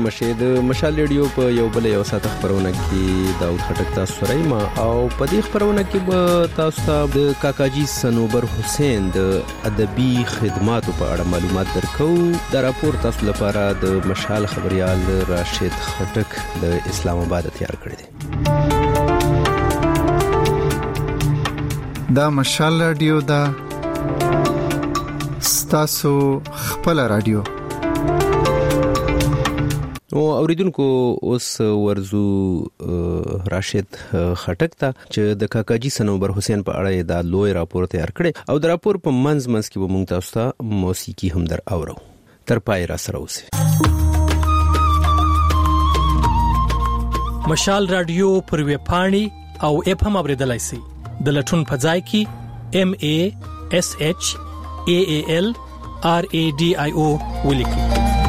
مشه د مشال ریډیو په یو بل یو ساعت خبرونه کې داود خټک تاسو سره ما او په دې خبرونه کې به تاسو ته د کاکاجي صنوبر حسین د ادبي خدماتو په اړه معلومات درکو. دا راپور تاسو لپاره د مشال خبريال راشد خټک د اسلام آباد تیار کړی دی. دا مشال ریډیو دا ستاسو خپل ریډیو. او اوریدونکو اوس ورزو راشد خټک ته چې د کاکاجي صنوبر حسین په اړه دا لوی راپور تیار کړی او د راپور په منځ کې به موږ تاسو ته موسیقي هم در اورو. تر پای را سره اوسئ. مشال رادیو پر ویب پاڼې او اپ هم اوریدلای شئ. د لټون په ځای کې MASHAALRADIO ولیکئ.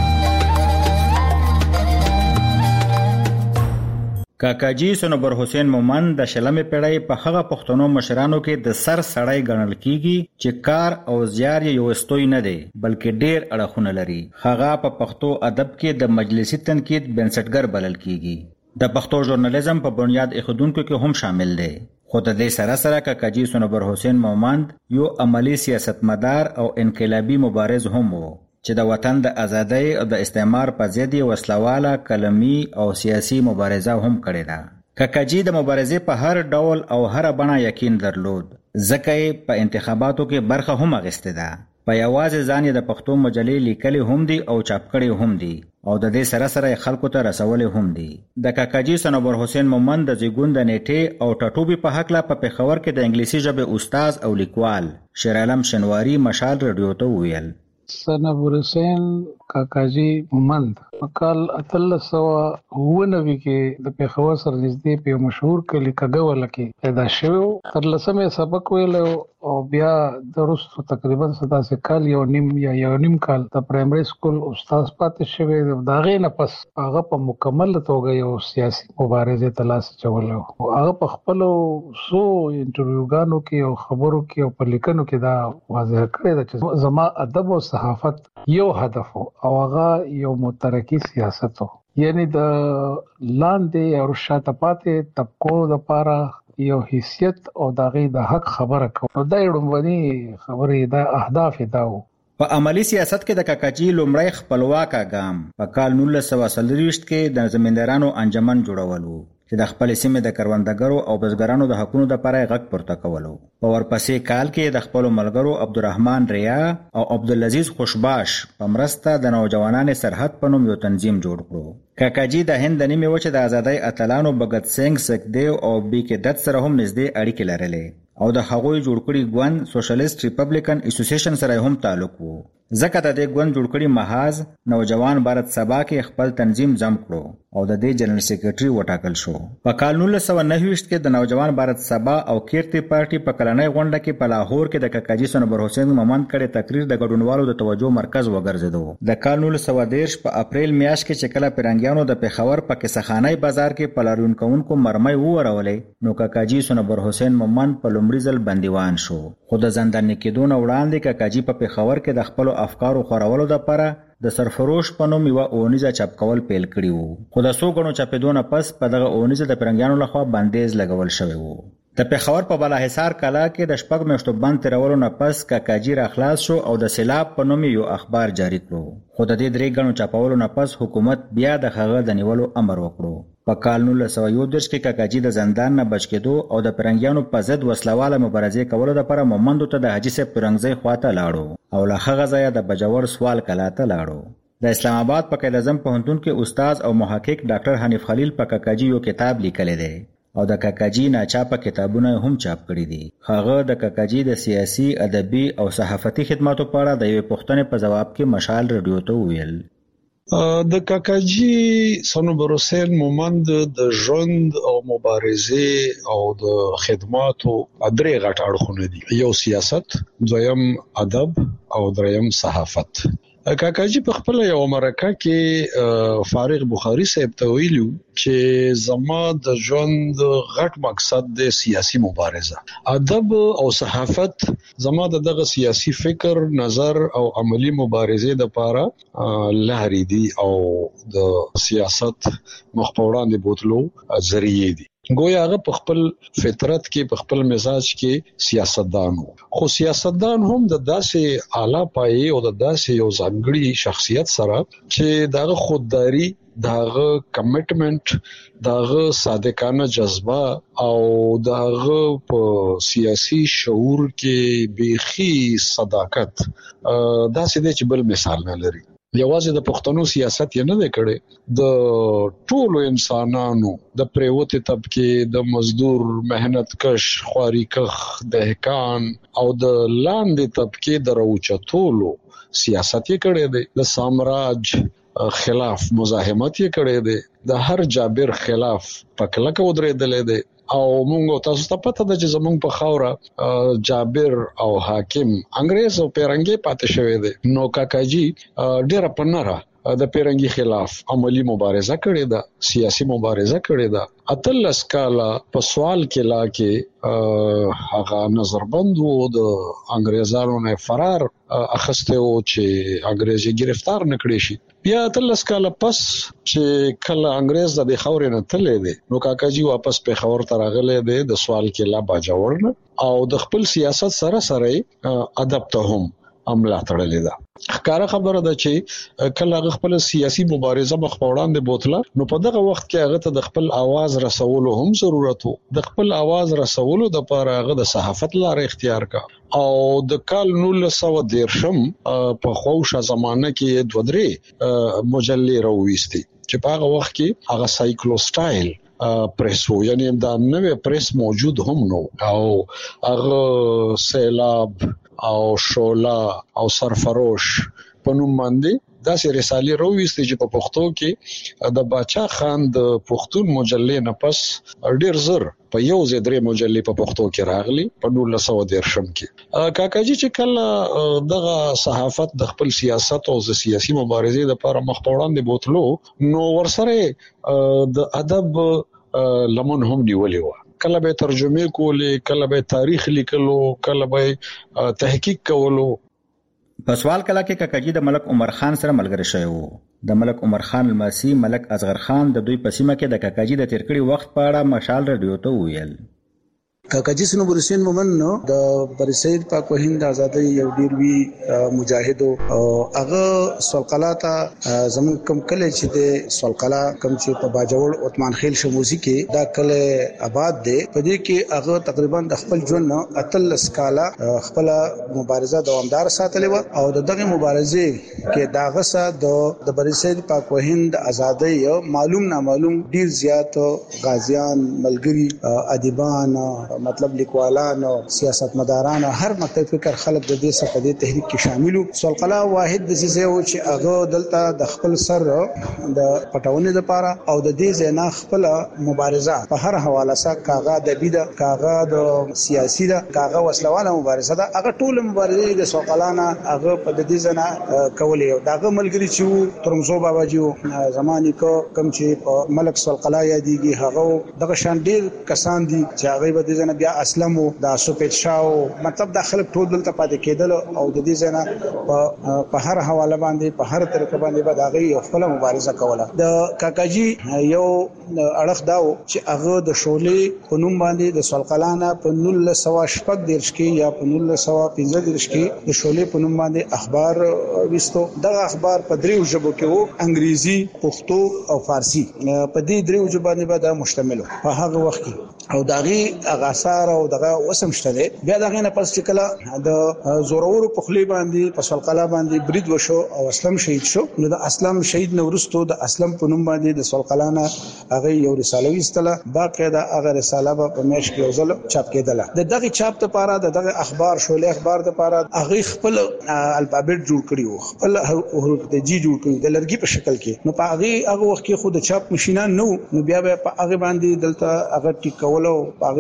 کاکاجي صنوبر حسین مومند د شلمې پیړۍ په هغه پښتنو مشرانو کې د سر سړی ګڼل کیږي چې کار او زیار یې یو استوي نه دی بلکې ډېر اړخونه لري. هغه په پښتو ادب کې د مجلسي تنقید بنسټګر بلل کیږي. د پښتو ژورنالیزم په بنیاد ایښودونکو کې هم شامل دی. خو د دې سره سره کاکاجي صنوبر حسین مومند یو عملی سیاستمدار او انقلابي مبارز هم وو چې د وطن د ازادۍ او د استعمار په ضد وسلواله کلمي او سیاسي مبارزه هم کړې ده. کاکاجي د مبارزې په هر ډول او هر بڼه یقین درلود ځکه یې په انتخاباتو کې برخه هم اخیستې ده. په یوازې ځان یې د پښتو مجلې لیکلې هم دي او چاپ کړې هم دي او د دې سره سره خلکو ته رسولې هم دي. د کاکاجي صنوبر حسین مومند د زیږون د نیټې او ټاټوبي په حق لا په پېښور کې د انګلیسي ژبې استاد او لیکوال شیر عالم شنواری مشال رادیو ته ویل. صنوبر حسین کاکاجي مومند په کال 1899 کې د پېښور سره نږدې په مشهور کلی کګول کې پیدا شو. تر لسمه سبق ویل او بیا درسته تقریبا 7 کال یو نیم کال د پرایمري سکول استاد پاتې شوی. دا غي نه پس هغه په مکمل توګه یو سیاسي مبارزه تلاش چولو. هغه په خپل سو انټرویوګانو کې او خبرو کې او په لیکنو کې دا واضح کړی چې زما ادب او صحافت یو هدف او هغه یو مترقی سیاست و. یعنی د لاندې او شاته پاتې طبقو لپاره یو حیثیت او دغه د حق خبره کوي. دا یوړمنی خبره د اهداف داو. په عملی سیاست کې د کاکاجي لومړی خپلواک ګام په کال 1940 کې د زمیندارانو انجمن جوړولو چې د خپل سیمې د کروندګرو او بزګرانو د حقوقو لپاره غږ پورته کولو. په ورپسې کال کې د خپل ملګرو عبدالرحمن ریا او عبدالعزیز خوشباش په مرسته د نوجوانانو سرحد په نوم یو تنظیم جوړ کړو. کاکاجي د هند د نیمې وچې د ازادۍ اتلانو بګت سنگ سکدیو او بی کې دت سره هم نږدې اړیکې لرلې او د هغوی جوړ کړي ګوند سوشلیست ریپبلیکن اسوسییشن سره هم تعلق وو. ځکه د دې ګوند جوړ کړي محاذ نوجوان بھارت سبا کې خپل تنظیم جمع کړو او د دې جنرال سیکریټري وټاکل شو. په کال 1929 کې د نوجوان بھارت سبا او کیرتی پارټي په کلنۍ غونډه کې په لاهور کې د کاکاجي صنوبر حسین مومند کړي تقریر د ګډونوالو د توجه مرکز وګرځیدو. د کال 1930 په اپریل میاشت کې چې کله پیرنګیانو د پېښور په کیسخانای بازار کې پلارون کوونکو مرمۍ وورولې نو کاکاجي صنوبر حسین مومند په لومړي ځل بندیوان شو. خو د زندان کېدو نه وړاندې کاکاجي په پېښور کې د خپل افکارو خورولو لپاره د سرفروش په نوم یو اونیزه چاپ کول پیل کړی وو. خو د څو غنو چاپېدو نه پس په دغه اونیزه د پیرنګیانو لخوا بندیز لګول شوی وو. د پېښور په بالاحصار کلا کې د شپږ میاشتو بند تیرولو نه پس کاکاجي را خلاص شو او د سیلاب په نوم یو اخبار جاری کړو. خو د دې درې غنو چاپولو نه پس حکومت بیا د هغه د نیولو امر وکړو. په کال 1931 کې کاکاجي د زندان نه بچ کېدو او د پیرنګیانو په ضد وسلواله مبارزې کولو لپاره مومندو ته د حاجي صاحب پرنګزۍ خواته لاړو او له هغه ځایه د بجور سوال کلا ته لاړو. د اسلام آباد په قائد اعظم پوهنتون کې استاد او محقق ډاکټر حنیف خلیل په کاکاجي یو کتاب لیکلی دی او د کاکاجي ناچاپه کتابونه هم چاپ کړي دي. هغه د کاکاجي د سیاسي، ادبي او صحافتي خدماتو په اړه د یوې پوښتنې په ځواب کې مشال رادیو ته وویل. د کاکاجي صنوبر حسین مومند د ژوند او مبارزې او د خدماتو درې غټ اړخونه دي. یو سیاست، دویم ادب او دریم صحافت. کاکاجي په خپل یو مرکه کې فارغ بخاری صاحب ته ویلو چې زما د ژوند غټ مقصد د سیاسي مبارزه، ادب او صحافت زما دغه سیاسي فکر، نظر او عملی مبارزه د پاره لاري دي او د سیاست مخپوران دي بوتلو ذریعہ دي. گویا هغه په خپل فطرت کې په خپل مزاج کې سیاستدان وو، خو سیاستدان هم د داسې اعلی پای او د داسې یو ځانګړي شخصیت سره چې دغه خودداری، دغه کمټمنټ، دغه صادقانه جذبه او دغه په سیاسي شعور کې بيخي صداقت داسې د بل مثال نه لري. یوازې د پښتنو سیاست یې نه دی کړی، د ټولو انسانانو، د پریوتي طبقه، د مزدور، مهنت کش، خواریکخ، دهقان او د لاندې طبقه د راوچتولو سیاست یې کړی دی. د سامراج خلاف مزاحمت یې کړی دی، د هر جابر خلاف پکلک ودرېدل دی او موږ تاسو ته پته ده چې زموږ په خاوره جابر او حاکم انګريز او پیرنګي پاتې شوی دی. نو کاکاجي ډېر پنره د پیرنګي خلاف عملی مبارزه کړې ده، سیاسي مبارزه کړې ده. اتلس کاله په سوال کې لا کې هغه نظربند وو، د انګريزانو نه فرار اخسته وو چې انګريزي گرفتار نکړي شي. بیا اتلس کاله پس چې کله انګريز د خاورې نه تللی دی، نو کاکاجي واپس په خاور ته راغلی دی د سوال کې لا باجوړ نه، او د خپل سیاست سره سره ادب ته هم عمله تړلې ده. ښکاره خبره ده چې کله خپل سیاسي مبارزه مخ په وړاندې بوتله، نو په دغه وخت کې هغه ته د خپل आवाज رسولو هم ضرورت وو. د خپل आवाज رسولو د لپاره هغه د صحافت لار اختیار کا او د کال 1913 په خوښه زمانه کې دوه درې مجلې راوېستي چې په هغه وخت کې هغه سایکلو سټایل پریسو، یعنی دا نوې پریس موجود هم نو، او هغه سیلاب او شولا او سرفروش په نوم باندې داسې رسالې راوېستې چې په پښتو کې د باچا خان د پښتون مجلې نه پس ډېر زر په یو ځای درې مجلې په پښتو کې راغلي په 1913 کې. کاکاجي چې کله دغه صحافت د خپل سیاست او د سیاسي مبارزې لپاره مخ په وړاندې بوتلو، نو ورسره د ادب لمن هم نیولې و. کله به ترجمه کولې، کله به تاریخ لیکلو، کله به تحقیق کولو. په سوال کله کې کاکاجي د ملک عمر خان سره ملګری شوی وو. د ملک عمر خان لمسی ملک اصغر خان د دوی په سیمه کې د کاکاجي د تیر کړي وخت په اړه مشال رادیو ته ویل. کاکاجي صنوبر حسین مومن نو د برسید پاک و هند آزادۍ یو ډیر وی مجاهد او هغه سولقلاته زمون کم کله چې د سولقلا کم چې په باجوړ عثمان خیل شموسی کې دا کله آباد دی. په دې کې هغه تقریبا د خپل ژوند اتلس کاله خپل مبارزه دوامدار ساتلې و او دغه مبارزه کې داغه سره د برسید پاک و هند آزادۍ معلوم نامعلوم ډیر زیات غازیان، ملګری، ادیبان، مطلب لیکوالان او سیاستمداران، هر مکتب فکر خلک د دې څخه د تحریک کې شاملو. سولقلا واحد د څه و چې هغه دلته د خپل سر د پټاونې لپاره او د دې ځنا خپل مبارزه په هر حواله سره کاغه د بيد کاغه د سیاسي د کاغه وسلواله مبارزه ده، هغه ټول مبارزه د سولقلا نه هغه په دې ځنا کولې. داغه ملګری چې ترمزو بابا جی زماني کو کم چې په ملک سولقلا یادېږي، هغه دغه شان ډیر کسان دي چې هغه به بیا اسلام او د سوپیت شاو، مطلب د خلک ټول دلته پاتې کېدل او د دې ځنه په هر حواله باندې په هر طریقه باندې به دغه یو خپل مبارزه کوله. د کاکاجي یو اړخ داو چې هغه د شولې په نوم باندې د سولقلانه په 1914 کې یا په 1915 کې د شولې په نوم باندې اخبار وستو. دغه اخبار په دریو ژبو کې وو، انګریزي، پښتو او فارسی. په دې دریو ژبو باندې به دا مشتمل په هغه وخت کې او داغي اغاثار او دغه وسم شته. بیا دغه نه پس چې کله د زورور په خلی باندې په سولقلا باندې برید وشو او اسلم شهید شو، نو د اسلم شهید نورستو د اسلم په نوم باندې د سولقلانه هغه یو رساله وستله. باقاعده هغه رساله په میش کې وزل چاپ کېدله. دغه چاپ ته پاره دغه اخبار شولې اخبار ته پاره هغه خپل الفابet جوړ کړیو، خپل حروف د جی جوړ کړی د لرګي په شکل کې. نو په هغه وخت کې خود چاپ ماشينان نو بیا په هغه باندې دلته هغه ټیکولو، په هغه باندې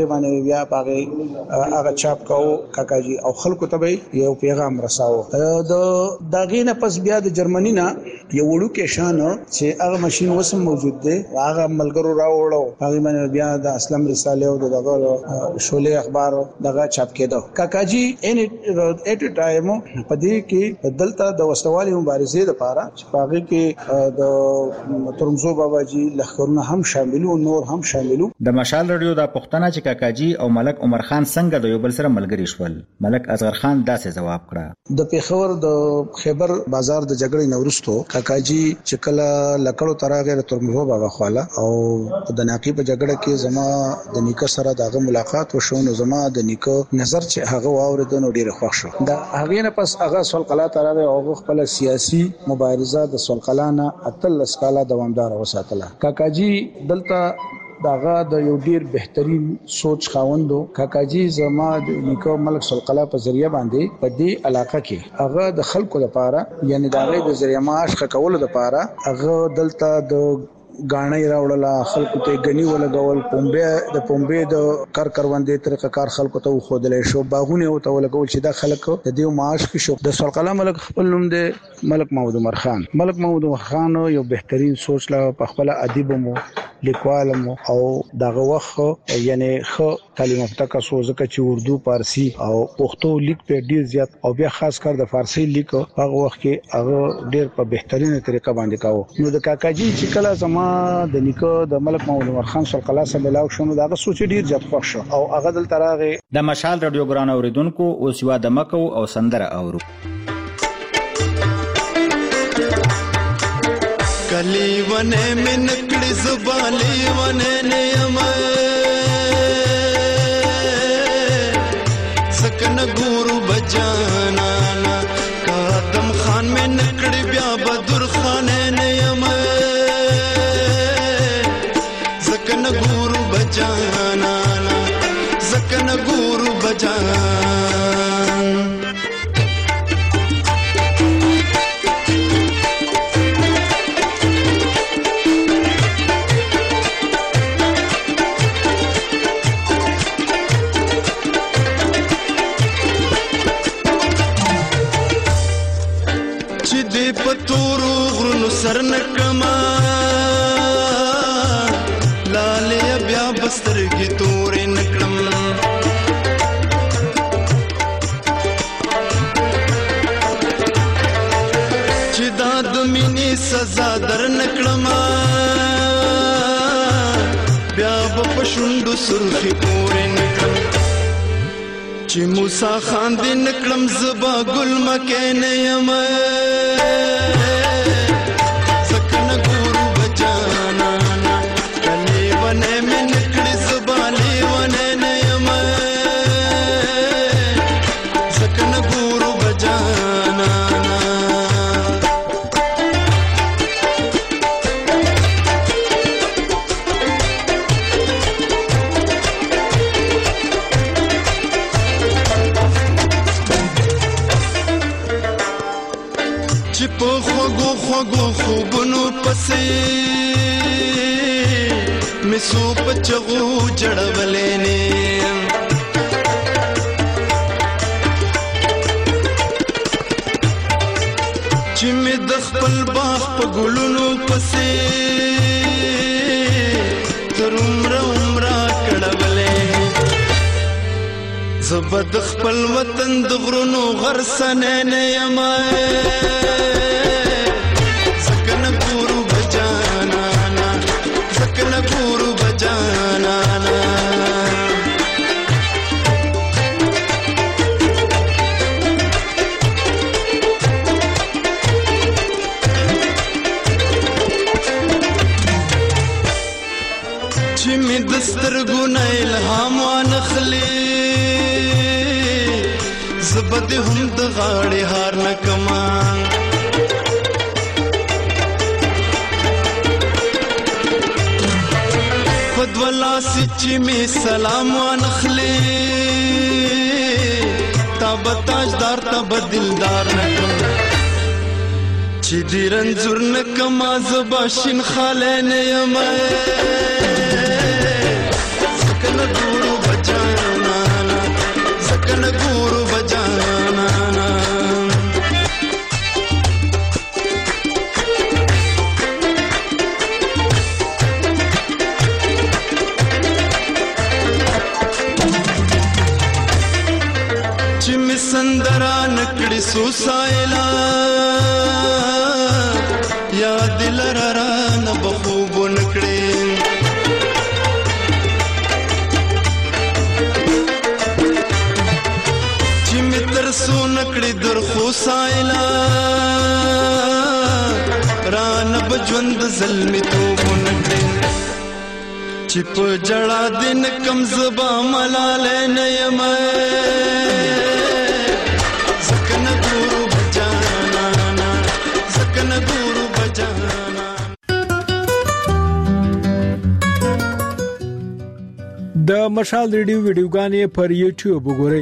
بیا پاغه هغه چاپ کاو کاکاجی او خلکو ته یو پیغام رساو د داغینه پس بیا د جرمنی نه یو وړو کې شان چې هغه ماشين وسم موجود دی هغه ملګرو راوړو هغه باندې بیا د اسلام رساله او دغه شولې اخبار دغه چاپ کېدو کاکاجی ان ایټ ټایم په دې کې دلته د وسوالي مبارزې لپاره چې پاغه کې د ترمزو باباجي لخرونه هم شاملو نور هم شاملو د مشال رادیو د پښتنه چې کاکاجی او ملک عمر خان څنګه د یو بل سره ملګری شول ملک اصغر خان داسې جواب کړه د پیښور د خیبر بازار د جګړې نورستو کاکاجی چې کله لکړو تراغه ترمزو بابا خواله او د ناقي په جګړه کې زما د نیکه سره دغه ملاقات وشو نو زما د نیکه نظر چې هغه واوریدنو ډیره خوښ شو دا هغه نه پس هغه سلقلا تراغه او خپل سیاسي مبارزه د سلقلانه اتل اسکاله دوامدار وساتله کاکاجی دلته داغه د یو ډیر بهترین سوچ خاوندو کاکاجی زما د نیکو ملک سلقلا په ذریعہ باندې په دې علاقه کې هغه د خلکو لپاره یعنی داغه د ذریعہ معاش کول لپاره هغه دلته د غاڼې راوړله خلکو ته غنی ولګول پومبه د کاروندې طریقه کار خلکو ته خودلې شو باغونه او ته ولګول چې دا خلکو د دې معاش کې شو د سلقلا ملک خپل نوم دی ملک محمود عمر خان ملک محمود عمر خان یو بهترین سوچ لا په خپل ادیب مو لیکوال مو او دغه وخت یعنی خو تعلیم یافته کسو زکه چې اردو فارسی او پښتو لیک په ډیر زیات او بیا خاص کر د فارسی لیک هغه وخت کې هغه ډیر په بهترینه طریقه باندې کاوه نو د کاکاجی چې کله زما د نیکو د ملک محمود عمر خان سلقلا سره ملاو شونه دغه سوچ ډیر زیات خوښ شو او هغه دل تراغه د مشال رادیو ګران اوریدونکو اوس یو د مکو او سندره اورو کلی ونه من کړي زبالي ونه نه یم سکن ګورو بجانا قدم خان من کړي بیا بدر خان نه یم سکن ګورو بجانا سکن ګورو بجانا پتورو غرونو سر نکما لالیا بیا بسترګي تورې نکړم چې دا د مینې سزا در نکړم بیا په شونډو سرخي پورې نکړم چې موسی خان دې نکړم زبا ګل مکه نه یم مسو پچغو جړولې نه چې مې د خپل باغ په ګلونو پسې تر عمره کړولې زبد خپل وطن د غرونو غرسنه نه یم سکن ګورو بجانا سکن ګورو بجانا چې می دسترګو نه الهام وانخلي زبد هم د غاړې هار نکما فدولا سچ می سلام وانخلي تاب تاجدار تاب دلدار نکم چې دی رنزور نکما زباشین خاله نه یم سکن ګورو بچان زکن ګورو بجانا چې می سندرا نکړې سو سایلا یا دل را نه بخوب نکړې چې می تر سو نکړې در خو سایلا را نه بجوند ظلم تو نکړې چې په جړا دین کم زبا ملاله نه یم زکن ګورو بجانا زکن ګورو بجانا. د مشال ریډیو ویډیوګانې پر یوټیوب وګورئ.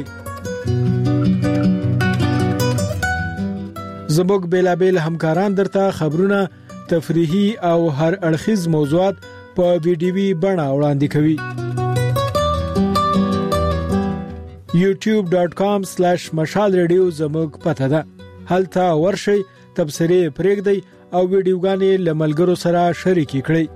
زموږ بیلابیل همکاران درته خبرونه، تفریحي او هر اړخیز موضوعات په ویډیوي بڼه وړاندې کوي. youtube.com/mashalradio زموږ پته ده. هلته ورشئ، تبصرې پرېږدئ او ویډیوګانې له ملګرو سره شریکې کړئ.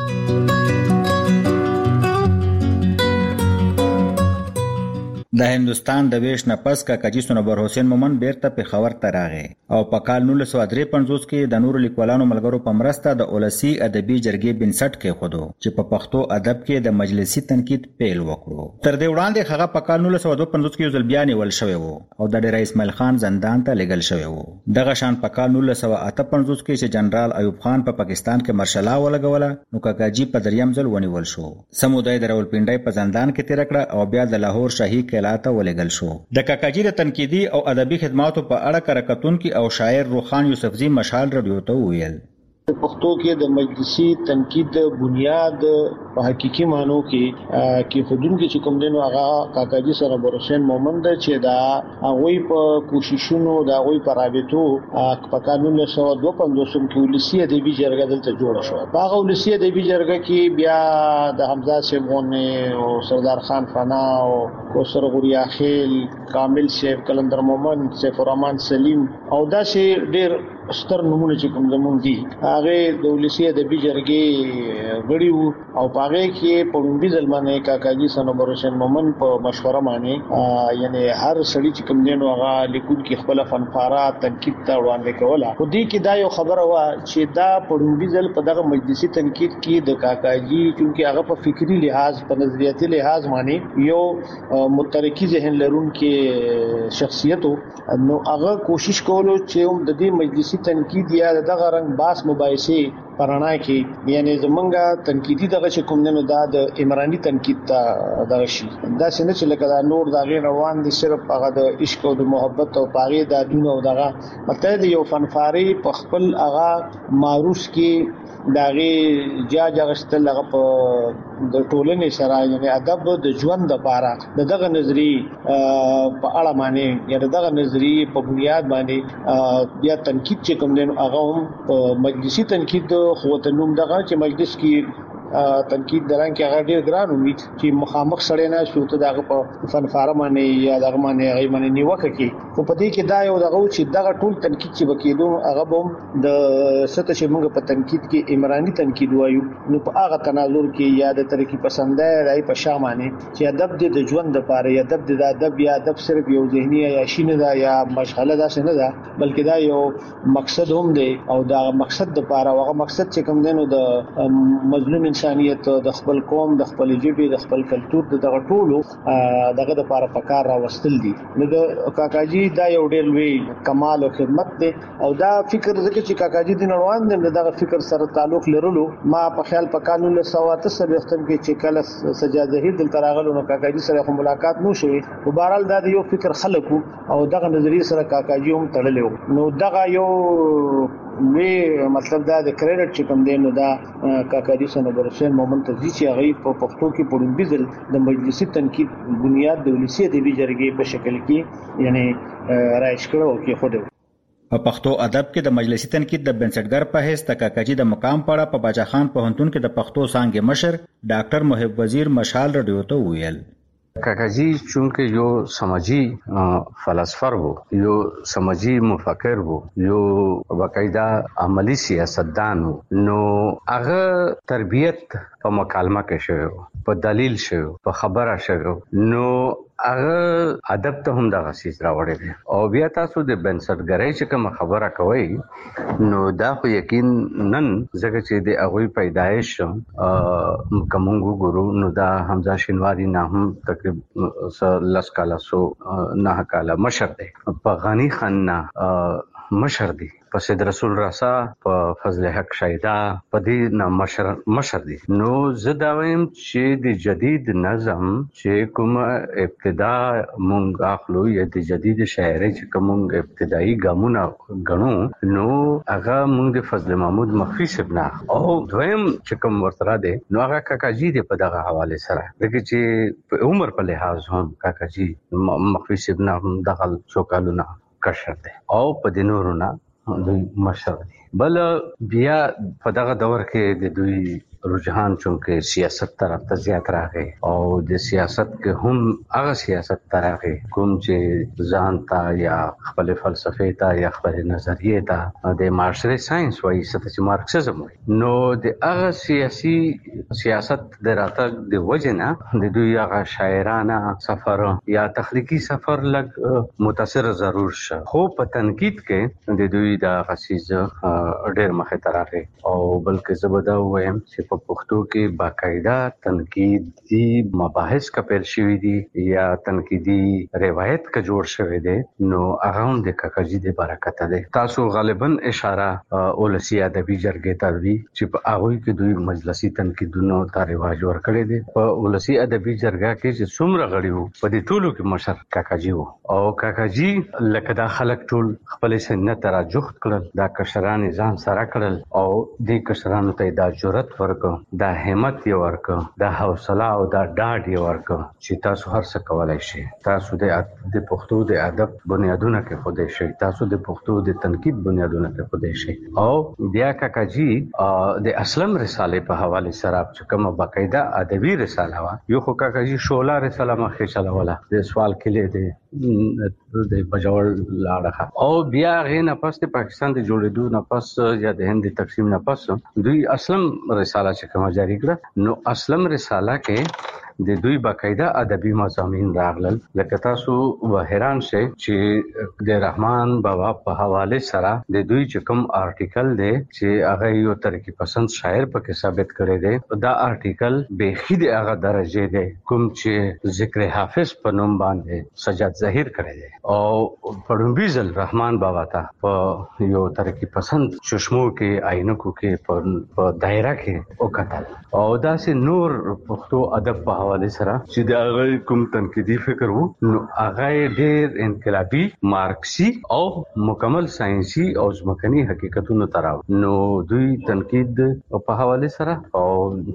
د هندستان د ویش نه پس کاکاجي سنوبر حسین مومن بیرته پېښور ته راغی او په کال 1953 کې د نورو لیکوالانو ملګرو په مرسته د اولسي ادبي جرګې بنسټ کېښودو چې په پښتو ادب کې د مجلسي تنقید پیل وکړو. تر دې وړاندې هغه په کال 1952 کې یو ځل بیا نیول شوی و او د ډیر اسماعیل خان زندان ته لېږل شوی و. دغه شان په کال 1958 کې چې جنرال ایوب خان په پاکستان کې مرشلا ولګوله نو کاکاجي په دریم ځل ونیول شو. سمودای د راولپنډۍ په زندان کې تیر کړه او بیا د لاهور شاهي ته ولېږل شو. د کاکاجي د تنقیدي او ادبي خدماتو په اړه کارکتونکي او شاعر روخان یوسفزي مشال رادیو ته وویل. پښتو کې د مجلسي تنقید بنیاد په حقيقي معنی کې خودونکو چې کوم دینو هغه کاکاجي سره برحسین مومن د چې دا هغه په کوششونو دا هغه په رابطو په قانون 1952 کې ولسی ادبي جرګه دلته جوړ شو. هغه ولسی ادبي جرګه کې بیا د حمزه سیمونه او سردار خان فنا او کوثر غوریا خیل، کامل شیخ، کلندر مومن، سیف الرحمن سلیم او دا شی ډیر ستر نمونه چې کوم زمون دي هغه د ولسی ادبي جرګې غړي او پاره کې په لومړي ځل باندې کاکاجي سنوبر حسین مومن په مشوره باندې یعنی هر سړي چې کوم دینو هغه لیکون کې خپل فنفاره تنقید ته وړاندې کوله. خو دې کې دا یو خبره وا چې دا په لومړي ځل په دغه مجلسي تنقید کې د کاکاجي چې هغه په فکری لحاظ په نظریاتي لحاظ باندې یو مترکی ذهن لرونکي شخصیت نو هغه کوشش کولو چې د دې مجلسي تنقید یا دغه رنگ باس مباحثه پرانا کې یعنی زمونږه تنقیدی دغه کوم نه دا د عمرانی تنقید ته دغه شي دا څنګه چې لکه دا نور دغه روان دي صرف هغه د عشق او د محبت او پاغه د دونه او دغه مطلب یو فنفاری په خپل هغه معروف کې داغه جاجغشتل هغه په د ټولنې سره یعنی ادب د ژوند لپاره دغه نظری په اړه باندې یا دغه نظری په بنیاد باندې بیا تنقید چې کوم دین هغه مجلسي تنقید خو ته نوم دغه چې مجلس کې تنقید دران کې هغه ډیر ګران وي چې مخامخ سره نه شو ته دغه په فنفاره باندې یا دغه باندې هغه باندې نیوکه کې خو په دې کې دا یو دغه چې دغه ټول تنقید چې وکیدو هغه بم د ست چې موږ په تنقید کې عمرانی تنقید وایو نو په هغه تناظر کې یا د ترقی پسنده راي په شامانه چې ادب د ژوند لپاره یا ادب د ادب یا ادب صرف یو ذهني یا شینه دا یا مشغله دا څنګه دا بلکې دا یو مقصد هم دی او دا مقصد لپاره هغه مقصد چې کوم دینو د مظلوم انسانیت د خپل قوم د خپل ژبه د خپل کلچر دغه ټولو دغه د لپاره پکار راوستل دي نو د کاکاجي دا یو ډېر لوی کمال او خدمت دی او دا فکر ځکه چې کاکاجي د نړوان دغه فکر سره تعلق لرلو ما په خیال په قانون 1973 کې چې کله سجاد ظهیر دلته راغلو نو کاکاجي سره ملاقات نو شوی په بهرحال دا یو فکر خلکو او دغه نظریه سره کاکاجي هم تړلې نو دغه یو وی مطلب دا د کریډټ چې کوم دی نو دا کاکاجي سنوبر حسین مومن ته چې هغه په پښتو کې په لومړي ځل د مجلسي تنقید بنیاد د ولسی ادبي جرګې په شکل کې یعنی رایج کړو کې خو په پښتو ادب کې د مجلسي تنقید د بنسټګر په حیث د کاکاجي د مقام په اړه په باچا خان پوهنتون کې د پښتو څانګې مشر ډاکټر محب وزیر مشال رادیو ته ویل. کاکاجی چونکه یو سماجی فلسفر وو، یو سماجی مفکر وو، یو باقاعده عملی سیاستدان وو، نو هغه تربیت په مکالمه کې شوی، په دلیل شوی، په خبره شوی، نو هغه ادب ته هم دغه سیس راوړی دی. او بیا تاسو د بنسټګرۍ چې کوم خبره کوي نو دا خو یقینا ځکه چې د هغوی پیدایش کومونګ ګورو نو دا حمزه شینواری نه هم تقریبا 10 کاله سو 9 کاله مشر دی، په غنی خان نه مشر دی، په سید رسول رسا، په فضل حق شایدا، په دې نه مشر دی. نو زه دا وایم چې د جدید نظم چې کوم ابتدا مونږ اخلو یا د جدید شاعرۍ چې کوم ابتدایي ګامونه غنو نو هغه مونږ د فضل محمود مخفي صاحب نه او دویم چې کوم ورته دی نو هغه کاکاجی دی په دغه حواله سره لکه چې عمر په لحاظ هم کاکاجی مخفي صاحب نه دغه څوکالونه کشر دی او په دینورو نه دوی مشر دی. بل بیا په دغه دور کې د دوی رجحان چونکه سیاست طرف ته زیات راغی او د سیاست کې هم هغه سیاست راغی کوم چې ځان ته یا خپل فلسفه ته یا خپل نظریه ته د معاشري ساينس وایي چې مارکسیزم وایي نو د هغه سیاسي سیاست دراته د وجنه د دوی هغه شاعرانه سفر یا تخلیقي سفر لګ متاثر ضرور شه خو په تنقید کې د دوی د غسیز ډېر مخه تراغه او بلکې زبده وایم چې په پښتو کې باقاعده تنقیدي مباحث کا پیل شوی دي یا تنقیدي روایت کا جوړ شوی دی نو هغه هم د کاکاجی د برکت ده. تاسو غالبا اشاره ولسی ادبي جرګې ته وی چې په هغه کې دوی مجلسي تنقیدونو ته رواج ورکړي دي. په ولسی ادبي جرګه کې چې څومره غړي وو په دې ټولو کې مشر کاکاجی وو او کاکاجی لکه دا خلک ټول خپل سنت را جوخت کړل، دا کشران ځان سره کړل او د کشرانو ته دا جرأت ورکړ، دا همت یې ورکړ، دا حوصله او دا ډاډ یې ورکړ چې تاسو هر څه کولای شئ، تاسو د پښتو د ادب بنیادونه کې خودی شئ، تاسو د پښتو د تنقید بنیادونه کې خودی شئ. او بیا کاکاجی د اسلم رساله په حواله سره چې کومه باقاعده ادبي رساله وا یو خو کاکاجی شولا رساله مخې چلوله د سوال کلی د بجوړ لاړه او بیا غینه پس د پاکستان د جوړېدو نه پس یا د هند تقسیم نه پس دوی اسلم رساله چې کوم جاری کړه نو اسلم رساله کې د دوی باقاعده ادبي مضامین راغلل لکه تاسو حیران شئ چې د رحمان بابا په حواله سره د دوی چې کوم آرټیکل دی چې هغه یو ترقی پسند شاعر پکې ثابت کړی دی دا آرټیکل به خید هغه درجه دی کوم چې ذکر حافظ په نوم باندې سجاد ظاهر کړی دی او پړمبیزل رحمان بابا ته په یو ترقی پسند چشمو کې عینکو کې په دایره کې وکتل او داسې نور پښتو ادب په حواله سره چې د هغه کوم تنقیدي فکر وو نو هغه ډېر انقلابي مارکسي او مکمل ساينسي او ځمکني حقیقتونو تراو نو دوی تنقید په حواله سره او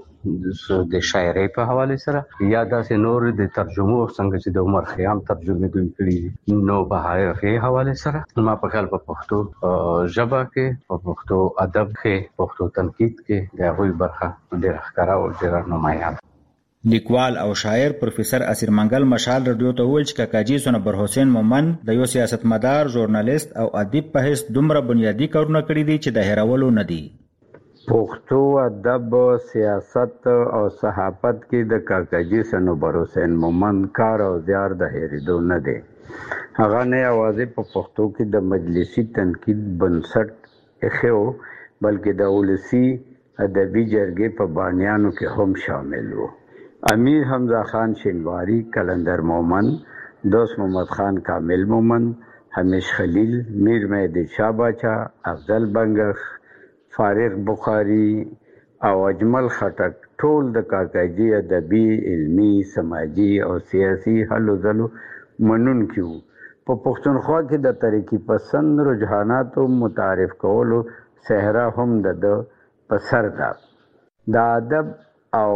د شاعرۍ په حواله سره یا داسې نور د ترجمو څنګه چې د عمر خیام ترجمه دوی کړي نو په هغه حواله سره ما په خپل پښتو ژبه کې په پښتو ادب کې پښتو تنقید کې د هغوی برخه ډېر ښکاره او ډېر نمایان. لیکوال او شاعر پروفیسور اسیر منګل مشال رادیو ته ویل چې کاکاجی سنوبر حسین مومن د یو سیاستمدار ژورنالیست او ادیب په حیث دومره بنیادی کارونه کړی دي چې د هیرولو نه دي. پښتو ادب سیاست او صحافت کې د کاکاجی سنوبر حسین مومن کار او زیار د هیریدو نه دی. هغه نه یوازې په پښتو کې د مجلسي تنقید بنسټ ایښو بلکې د ولسی ادبي جرګې په بانیانو کې هم شامل وو. امیر حمزه خان شینواری، کلندر مومن، دوست محمد خان کامل مومن، همیش خلیل، میر مهدی شاه باچا، افضل بنگخ، فارغ بخاری او اجمل خټک ټول د کاکاجی ادبي، علمي، سماجي او سیاسي هلو ځلو منونکي وو. په پښتونخوا کې د ترقی پسند رجحاناتو متعارف کولو صحرا هم د په سر ده. د ادب او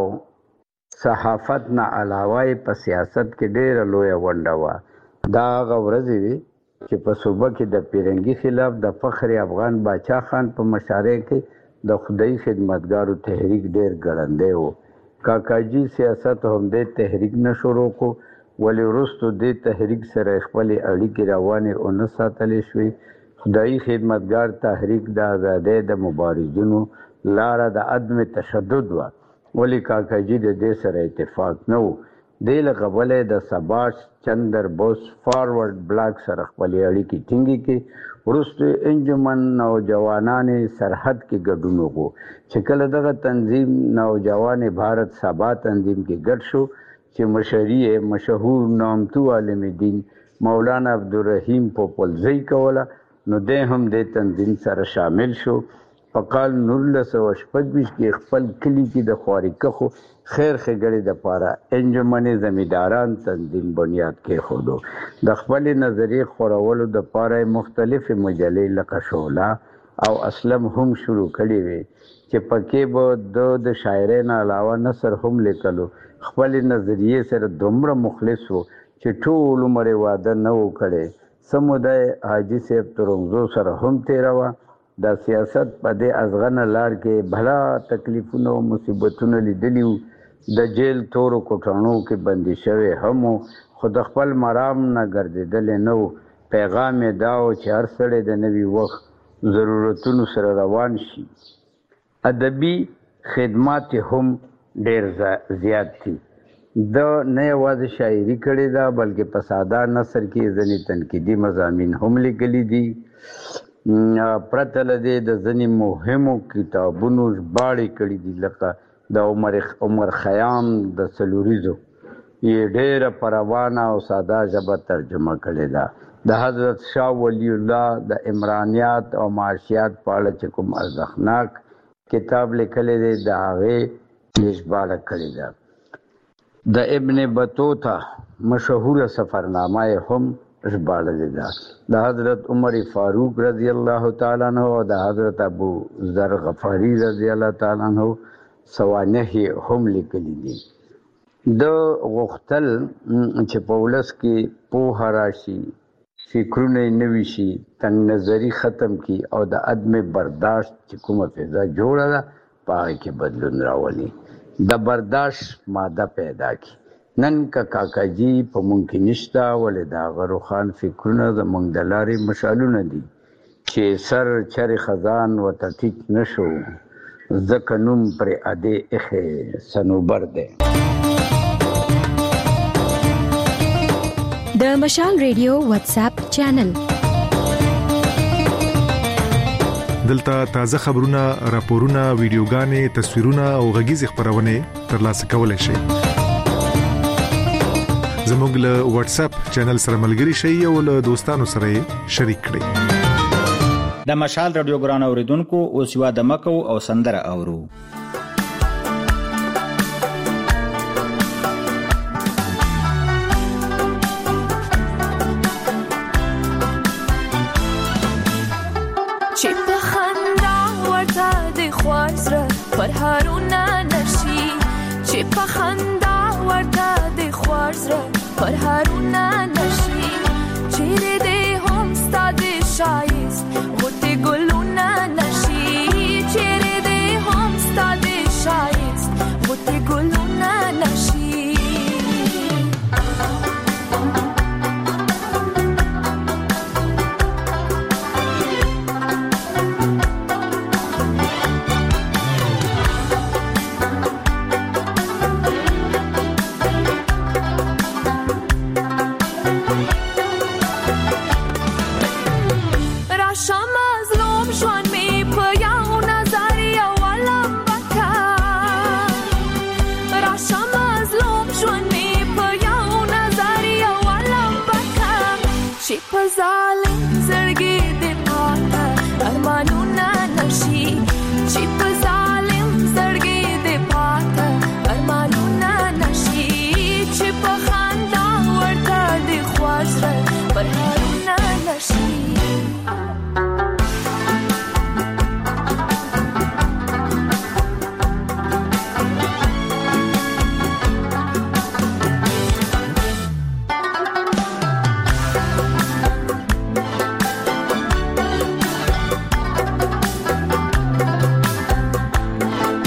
صحافت نه علاوه په سیاست کې ډېره لویه ونډه وه. دا هغه ورځې وې چې په صوبه کې د پیرنګي خلاف د فخر افغان باچا خان په مشاعره کې د خدای خدمتګارو تحریک ډېر ګړندی و. کاکاجی سیاست هم د تحریک نه شروع کو ولې وروسته دې تحریک سره خپل اړیکې روانې او نه ساتلې شوې. خدایي خدمتګار تحریک د ازادۍ د مبارزینو لاره د عدم تشدد و، ولې کاکاجي د دې سره اتفاق نه و. دې له قبله د سباش چندر بوس فارورډ بلاک سره خپلې اړیکې ټینګې کړې. وروسته انجمن نوجوانان سرحد کې ګډون وکړو چې کله دغه تنظیم نوجوان بھارت سبا تنظیم کې ګډ شو چې مشري مشهور نامتو عالم دین مولانا عبدالرحیم پوپلزی کوله، نو دې هم د تنظیم سره شامل شو. په کال 1926 کې خپل کلی کې د خوارکخو خیر ښېګړې دپاره انجمن زمینداران تنظیم بنیاد کېښودو. د خپل نظریې خورولو دپاره مختلفې مجلې لکه شعله او اسلم هم شروع کړي وې چې پکې به د شاعرۍ نه علاوه نثر هم لیکلو. خپل نظریې سره دومره مخلص و چې ټول عمر یې واده نه و کړی. سمودای حاجي صاحب ترنګزو سره هم تېروه. د سیاست په دې ازغنه لار کې بھلا تکلیفونه او مصیبتونه لیدلي وو. د جیل تورو کوټانو کې بندي شوی هم و، خو د خپل مرام نه ګرځېدلی نه و. پیغام یې دا و چې هر سړی د نوي وخت ضرورتونو سره روان شي. ادبي خدمات هم ډېر زیات دي. د نه یوازې شاعري کړې ده بلکې په ساده نثر کې ځینې تنقیدي مضامین هم لیکلي دي. پرته له دې د ځینې مهمو کتابونو ژباړې کړي دي لکه د عمر خیام د سلوریزو یې ډېره په روانه او ساده ژبه ترجمه کړې ده. د حضرت شاه ولی الله د عمرانیات او معاشیات په اړه چې کوم ارزښتناک کتاب لیکلی دی د هغې یې ژباړه کړې ده. د ابن بطوطه مشهوره سفرنامه یې هم ژباړلې ده. د حضرت عمر فاروق رضی الله تعالی عنہ او د حضرت ابو ذر غفاری رضی الله تعالی عنہ سوانح هم لیکلي دي. د غوښتل چې په ولس کې پوهه راشي، فکرونه یې نوي شي، تنګ نظري ختم کړي او د عدم برداشت چې کومه فضا جوړه ده په هغې کې بدلون راولي، د برداشت ماده پیدا کړي. نن که کاکاجي په مونږ کې نشته، ولې د هغه روښان فکرونه زموږ د لارې مشالونه دي چې سر چرې خزان ورته ټیټ نه شو، ځکه نوم پرې ادې ایښی صنوبر دی. د مشال ریډیو واتس اپ چینل دلته تازه خبرونه، راپورونه، ویډیوګانې، تصویرونه او غږیز خبرونه ترلاسه کولای شئ. زموږ له واتس اپ چینل سره ملګري شئ او له دوستانو سره شریک کړئ. د مشال رادیو ګران اوریدونکو اوس یو د مکو او سندره اورو. چې په خندا ورته د خوازره پر هارونه نشي، چې په خندا ورته د خوازره پر هارونه نشي، چیرې دې هم ستا د شایست غوټې ګلونه نشي، چیرې دې هم ستا د شایست غوټې ګلونه نشي.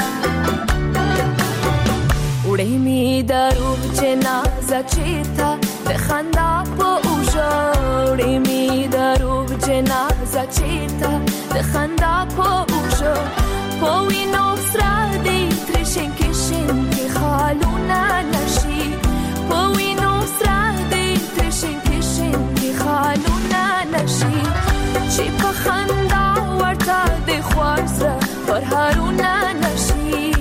Urei mi daru ce naza cita د خندا په اوږه وړې مې د روح جنازه چېرته د خندا په اوږه په وینو سره دې ترې شین خالونه نشي په وینو سره دې ترې شین خالونه نشي چې په خندا ورته د خوار زړه پرهارونه نشي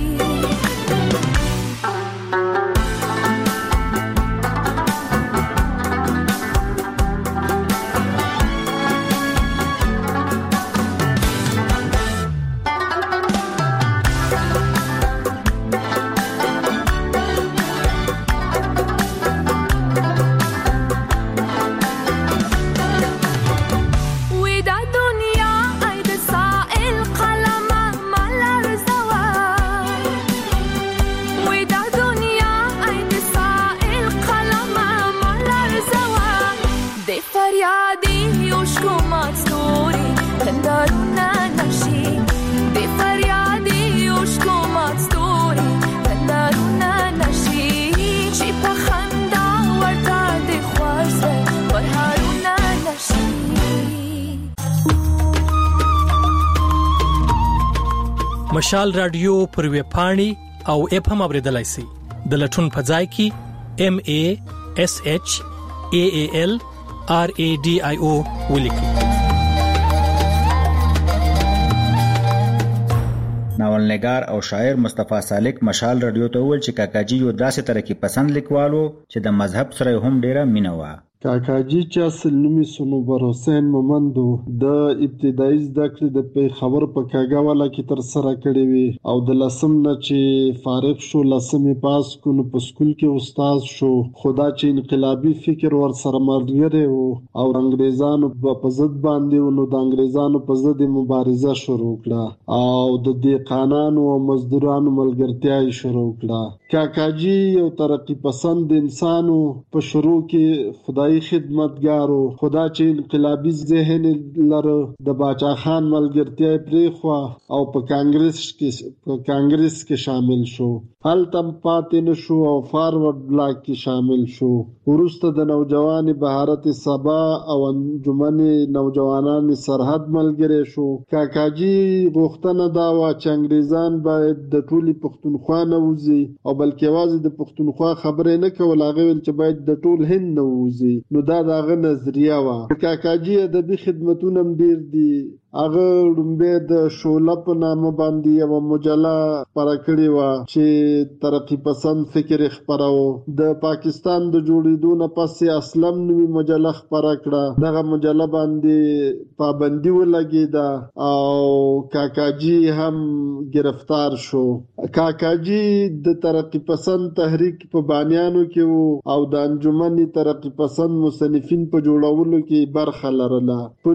مشال رادیو پر ویب پاڼې او اپ هم اوریدلای شئ د لټون په ځای کې MASHALRADIO ولیکئ. ناولنګار او شاعر مصطفی سالک مشال رادیو ته وویل چې کاکاجي یو داسې ترقی پسند لیکوالو چې د مذهب سره هم ډیره مینه وه. کاکاجي چې اصل نومي صنوبر حسین مومند د ابتدایي زده کړې د پیښور په کاګاواله کې ترسره کړې وې او د لسم نه چې فارغ شو لسمې پاس کړو نو په سکول کې استاد شو خو دا چې انقلابي فکر ورسره ملګری و او انګریزانو په ضد باندې نو د انګریزانو په ضد مبارزه شروع کړه او د دهقانانو او مزدورانو ملګرتیا یې شروع کړه. کاکاجي یو ترقی پسند انسانو په شروع کې خدای خدمتګارو خدا چې انقلابي ذهن لره د باچا خان ملګرتیا پرېخوا او په کانګرس کې شامل شو. هلته پاتې نشو او فارورډ بلاک کې شامل شو. وروسته د نوجوان بهارت سبا او انجمن نوجوانان سرحد ملګری شو. کاکاجي غوښتنه دا و چې انګریزان باید د ټولي پښتونخوا نه وځي او بلکې یوازې د پښتونخوا خبرې نه کول هغه ویل چې باید د ټول هند نه وځي. نو دا دغه نظریه و. کاکاجي ادبي خدمتونه ډیر دي. هغه لومبه د شوله په نامه باندې یو مجله خپره کړې و چې ترقی پسند فکر خپراو. د پاکستان د جوړېدو نه پسې اسلم نومي مجله خپره کړه. دغه مجله باندې پابندي ولګېده او کاکاجي هم گرفتار شو. کاکاجي د ترقی پسند تحریک په بانیانو کې وو او د انجمن ترقی پسند مصنفین په جوړولو کې برخه لرله. په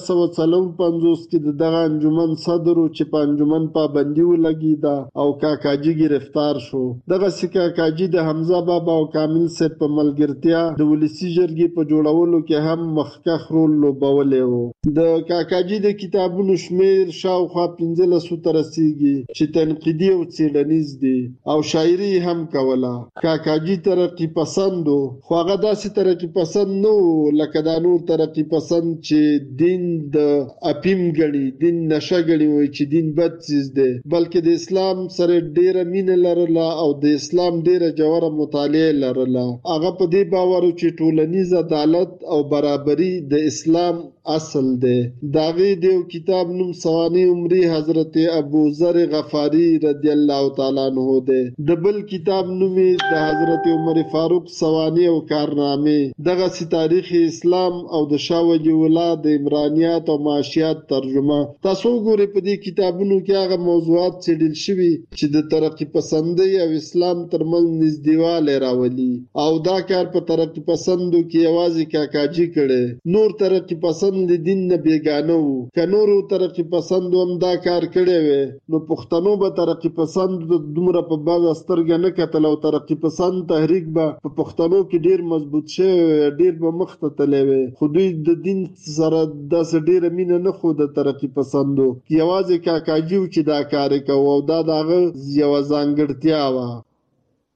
1954 کې دغه انجمن صدر چې په انجمن پابندي ولګیدا او کاکاجي گرفتار شو. دغه کاکاجي د حمزه بابا او کامل صاحب په ملګرتیا د ولسی جرګې په جوړولو کې هم مخکښ رول لوبولی و. د کاکاجي د کتابونو شمیر شاوخوا 1500 ته رسیږي چې تنقیدي او څیړنیز دي او شاعري هم کوله. کاکاجي ترقی پسند خو هغه داسې ترقی پسند نه لکه دا نور ترقی پسند چې دین د اپیم غړي دین نشه غړي وي چې دین بد چیز دی بلکې د اسلام سره ډیره مینه لرله او د اسلام ډیره جوړه مطالعه لرله. هغه په دې باور چې ټولنیز عدالت او برابرۍ د اسلام اصل دی. داغه دیو کتاب نوم سوانی عمری حضرت ابو ذر غفاری رضی الله تعالی عنہ دی. د بل کتاب نوم د حضرت عمر فاروق سوانی او کارنامه. دغه سی تاریخ اسلام او د شاه ولی الله د عمرانیات او معاشیات ترجمه. تاسو ګورئ په دې کتابونو کې هغه موضوعات څېړل شوي چې د ترقی پسندۍ او اسلام ترمنځ نږدېوالی راولي او دا کار په ترقی پسندو کې یوازې کاکاجي کړی. نور ترقی پسند د دین نه بیگانه وو. که نورو ترقی پسندو هم دا کار کړی وی نو پښتنو به ترقی پسند دومره په بازه سترګه نه کتل او ترقی پسند تحریک به په پښتنو کې ډیر مضبوط شوی ډیر به مخ ته تللی وی. خو دوی د دین سره داسې ډیره مینه نه خو د ترقی پسندو یوازې کاکاجي چې دا کار کوي او دا دغه یوه ځانګړتیا وه.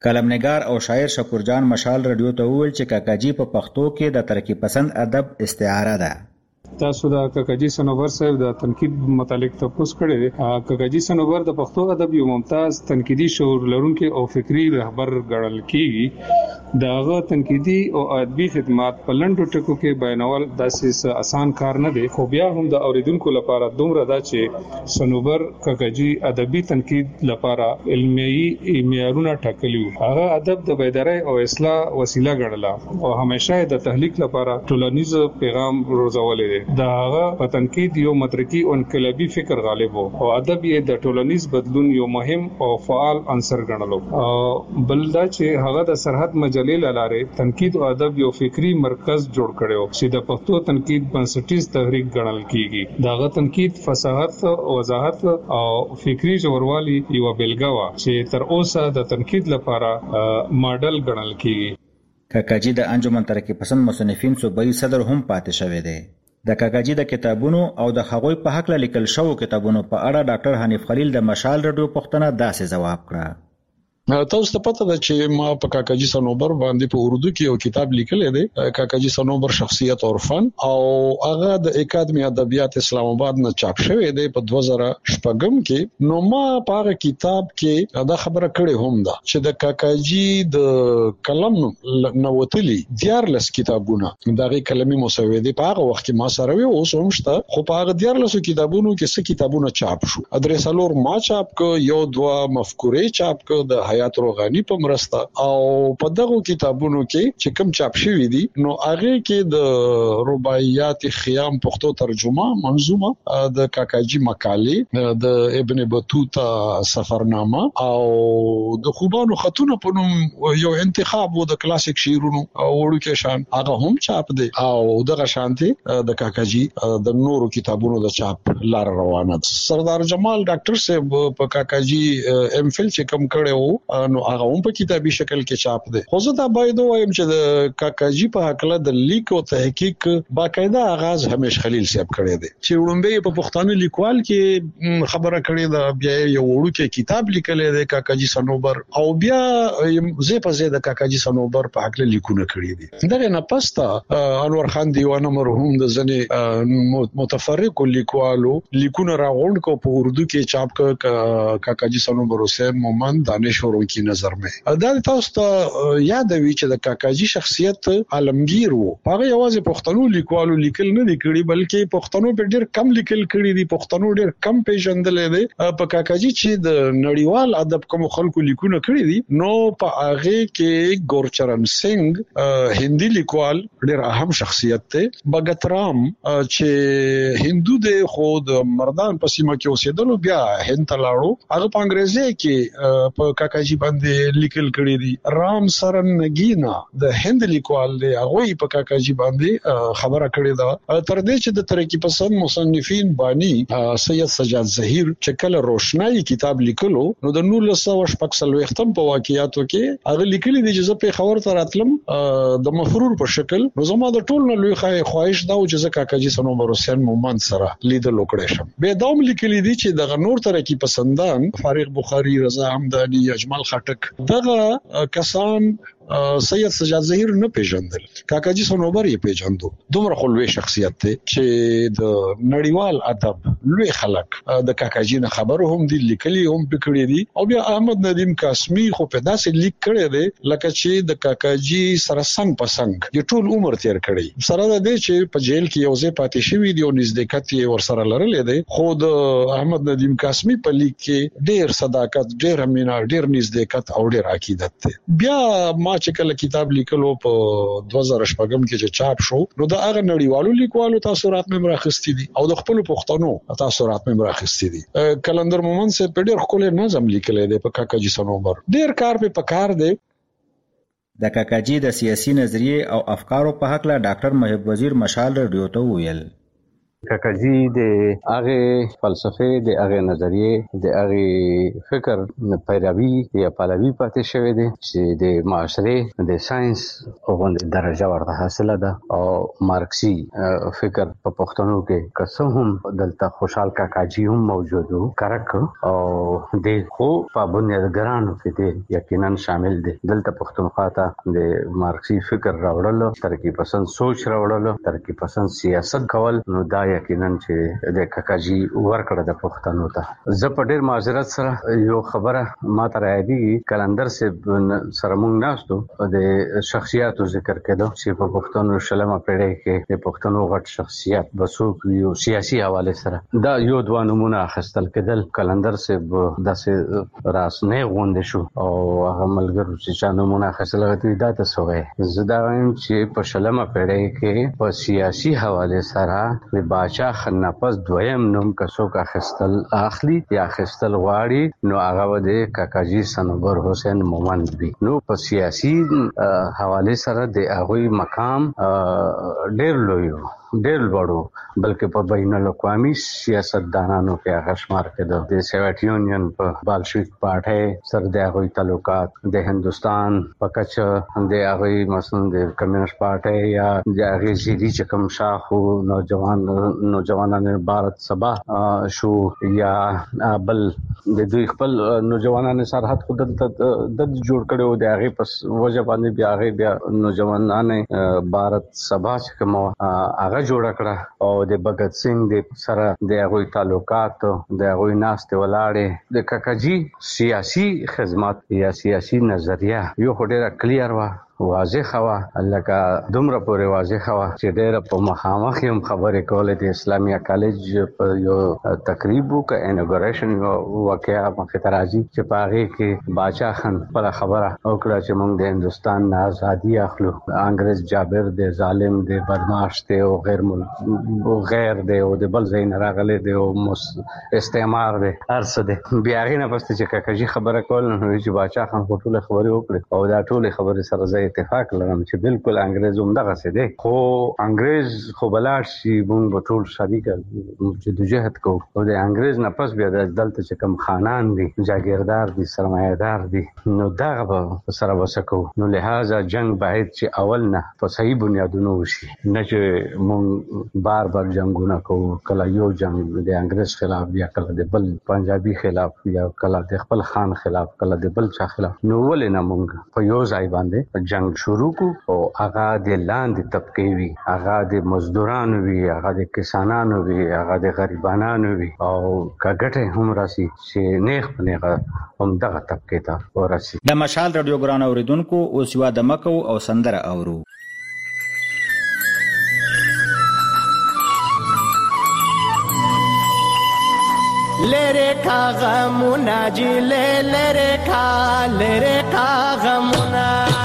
کلمنګار او شاعر شکور جان مشال رادیو ته وویل چې کاکاجي په پښتو کې د ترقی پسند ادب استعاره ده. تاسو دا کاکاجي سنوبر صاحب د تنقید متعلق تاسو کړی دی. کاکاجي سنوبر د پښتو ادب یو ممتاز تنقیدي شعور لرونکي او فکری رهبر ګڼل کیږي. داغه تنقیدي او ادبي خدمات په لنډو ټکو کې بیانول داسې آسان کار نه دی، خو بیا هم د اوریدونکو لپاره دومره دا چې سنوبر کاکاجي ادبي تنقید لپاره علمي معیارونه ټاکلي وو. هغه ادب د بیدارۍ او اصلاح وسیله ګڼله او همیشه د تحلیق لپاره ټولنیز پیغام روزولې. دا هغه په تنقید یو مدرکی او انقلابي فکر غالب وو او ادب یې د ټولنیز بدلون یو مهم او فعال عنصر ګڼلو. بل دا چې هغه د سرحد مجلې لاره تنقید او ادب یو فکری مرکز جوړ کړو چې د پښتو تنقید بنسټیز تحریک ګڼل کیږي. داغه تنقید فصاحت، وضاحت او فکری ژوروالي یو بیلګه وا چې تر اوسه د تنقید لپاره ماډل ګڼل کیږي. کاکاجي د انجمن ترقی پسند مصنفین صوبایي صدر هم پاتې شوی دی. د کاکاجي د کتابونو او د هغوی په حق لیکل شوو کتابونو په اړه ډاکټر حنیف خلیل د مشال رادیو پښتنه داسې ځواب کړ. تاسو ته پته ده چې ما په کاکاجي سنوبر باندې په اردو کې یو کتاب لیکلی دی، کاکاجي سنوبر شخصیت اور فن، او هغه د اکادمی ادبیات اسلام آباد نه چاپ شوی دی په 2006 کې. نو ما په هغه کتاب کې دا خبره کړې هم ده چې د کاکاجي د کلم نووتلی 14 کتابونه دغه کلمي مسودې په هغه وخت کې ما سره وي، اوس هم شته، خو په هغه 14 کتابونو کې څه کتابونه چاپ شو. ادریسالور ما چاپ کو، یو دوا مفکورې چاپ کو د حیات روغانی په مرسته، او په دغه کتابونو کې چې کوم چاپ شوی دي نو هغه کې د رباعیات خیام پښتو ترجمه منظومه، د کاکاجي مقالې، د ابن بطوطه سفرنامه او د خوبانو خطونه په نوم یو انتخاب و د کلاسیک شعرونو او وړو کې شان هغه هم چاپ دي، او دغه شانتي د کاکاجي د نورو کتابونو د چاپ لار روانه ده. سردار جمال ډاکټر صاحب په کاکاجي ام فل چې کوم کړو نو هغه هم په کتابي شکل کې چاپ دي. خو زه دا باید وایم چې د کاکاجي په حق د لیک او تحقیق باقاعده آغاز همیش خلیل صاحب کړی دی چې وړاندې په پښتانه لیکوال کې خبره کړې ده، بیا یو وړو کې کتاب لیکلی دی کاکاجي سنوبر، او بیا زه په زه د کاکاجي سنوبر په حق لیکونه کړی دي. دغه نه پسته انور خان دیوانه مرحوم د ځنې متفرق لیکوالو لیکونه راغونډ کو په اردو کې چاپ ک کاکاجي سنوبر حسین مومن دانش کی نظر میں دا تاسو ته یاد وی چې د کاکاجي شخصیت عالمگیر وو. هغه یوازې پښتنو لیکوالو لیکل نه دي کړی بلکې پښتنو په ډیر کم لیکل کړی دي، پښتنو ډیر کم پیژندل دي. په کاکاجي چې د نړیوال ادب کوم خلکو لیکونه کړی دي نو په هغه کې ګورچرن سنگ هندي لیکوال ډیر اهم شخصیت ته، بغت رام چې هندو دی خود مردان په سیمه کې اوسېدل، بیا هند ته لاړو، هغه په انګریزي کې په کاکاجي باندې لیکل کړی دي. رام سرن نگینا د هند لیکوال دی، هغه په کاکاجي باندې خبره کړې ده. تر دې چې د ترقی پسند مصنفین باندې سید سجاد ظهیر چې کله روشنايي کتاب لیکلو نو د 1946 په واقعیاتو کې هغه لیکلي دي چې زه په خبر تر اتلم د مفرور په شکل، نو زما د ټول نه لوی خواهش دا و چې زه کاکاجي سنوبر حسین مومن سره لیدل وکړم شم. به دا هم لیکلي دي چې د نور ترقی پسندان فارغ بخاری، رضا حمدانی، اجمل خټک دغه کسان سید سجاد ظهیر نه پیژندل، کاکاجي سنوبر یې پیژندو. دومره خلوی شخصیت ته چې د نړیوال ادب لوی خلک د کاکاجي نه خبر هم دي، لیکلي هم پکړي دي. او بیا احمد ندیم قاسمی خو په داسې لیک کړی دی لکه چې د کاکاجي سره څنګ په څنګ یو ټول عمر تیر کړی، سره د دې چې په جیل کې یو ځای پاتې شوی دی او نزدېکت یې ورسره لرلې دی. خو د احمد ندیم قاسمی په لیک کې ډیر صداقت، ډیر امینه، ډیر نزدېکت او ډیر عقیدت دی. بیا ما چې کله کتاب لیکلو په 2006 کې چې چاپ شو نو دا هغه نړیوالو لیکوالو تاثرات مې راخستي دي او د خپل پښتنو تاثرات مې راخستي دي. کلندر مومن سے په ډېر خپل نظم لیکلی دی په کاکاجي سنوبر، ډېر کار په پکار دی. د کاکاجي د سیاسي نظریه او افکارو په حق لا ډاکټر محب وزیر مشال رادیو ته ویل. کاکاجی د هغه فلسفه د هغه نظریه د هغه فکر پیروي یا پلوي پاتې شوی دی چې د معاشره د ساينس غونډه درجه ورته حاصله ده او مارکسي فکر په پښتنو کې قسم دلته خوشحال کاکاجی هم موجود وو کرک او د خو په بنیادګرانو کې دی یقینا شامل دي. دلته پښتونخوا ته د مارکسي فکر راوړل، ترقی پسند سوچ راوړل، ترقی پسند سیاست کول، نو دا یقینا چې د کاکاجی ورکړه د پښتنو ته. زه په ډیر معذرت سره یو خبره ما ته راځي، کلندر سے سره مونږ ناستو د شخصیتو ذکر کړو چې په پښتنو شلمه پیړۍ کې د پښتنو غټ شخصیت بسوک یو سیاسي حواله سره دا یو دوه نمونه اخستل کېدل. کلندر سے داسې راس نه غونډ شو او هغه ملګرو چې چا نمونه اخستل غوښتي دا تاسو وایي. زه دا وایم چې په شلمه پیړۍ کې په سیاسي حواله سره د باچا خنپس دویم نوم کڅوک اخستل اخلي یا اخستل غواړي نو هغه د کاکاجی صنوبر حسین مومند دی. نو په سیاسي حواله سره د هغه مقام ډیر لوی ډیر لوړو، بلکې په بین الاقوامي سیاستدانانو کې هغه شمار کېده. د سوویت یونین په بالشویک پارټي سره د هغه تعلقات، د هندستان په کچه د هغه مثلا د کمیونست پارټي یا د هغه زیری چې کوم شاخو نوجوانان بھارت سبا شو یا بل د دوی خپل نوجوانان سرحد خود د جوړ کړو د هغه پس وجه باندې بیا هغه نوجوانان بھارت سبا چې کوم هغه جوړ کړه او د بغت سنگ د سره د هغه تعلقات د هغه ناست ولاړې د کاکاجی سیاسي خدمات یا سیاسي نظریه یو ډېر کلیر و، واضح وا، لکه دومره پورې واضح وا چې ډېر په مخامخ هم خبرې کولې. د اسلامي کالج په یو تقریب کې انوګریشن واقعا مخه ترازی چې پاره کې باچا خان پر خبره وکړه چې موږ د هندستان نه ازادي اخلو، انګريز جابر د ظالم د بدمعاش ته او غیر دی او د بل زین راغله دی او استعمار دی ارسه دی. بیا غینه پسته چې کاکاجی خبره کول نو چې باچا خان ټول خبرې وکړي او دا ټول خبرې سره زه اتفاق لرم چې بالکل انګريز هم دغه څه دی، خو انګريز خو بلار شي موږ به ټول شریک جدوجہد کو او د انګريز نه پس بیا د دلته چې کوم خانان دي، جاگیردار دي، سرمایه‌دار دي، نو دغه به سره وسکو. نو لہذا جنگ باید چې اول نه په صحیح بنیادونو وشي، نه چې موږ بار بار جنگونه کوو، کله یو جنگ د انګريز خلاف یا کله د بل پنجابي خلاف یا کله د خپل خان خلاف کله د بل چا خلاف. نو ولې نه موږ په یو ځای باندې جنگ شروع کو او هغه د لاندې طبقه وي، هغه د مزدورانو وي، هغه د کسانانو وي، هغه د غریبانو وي او کګټه هم راسي چې نیغ پنیغه هم دغه طبقه ته ورسي. د مشال رادیو ګران اوریدونکو اوس یو د مکو او سندره اورو. لره کا غمونا جی لره کا غمونا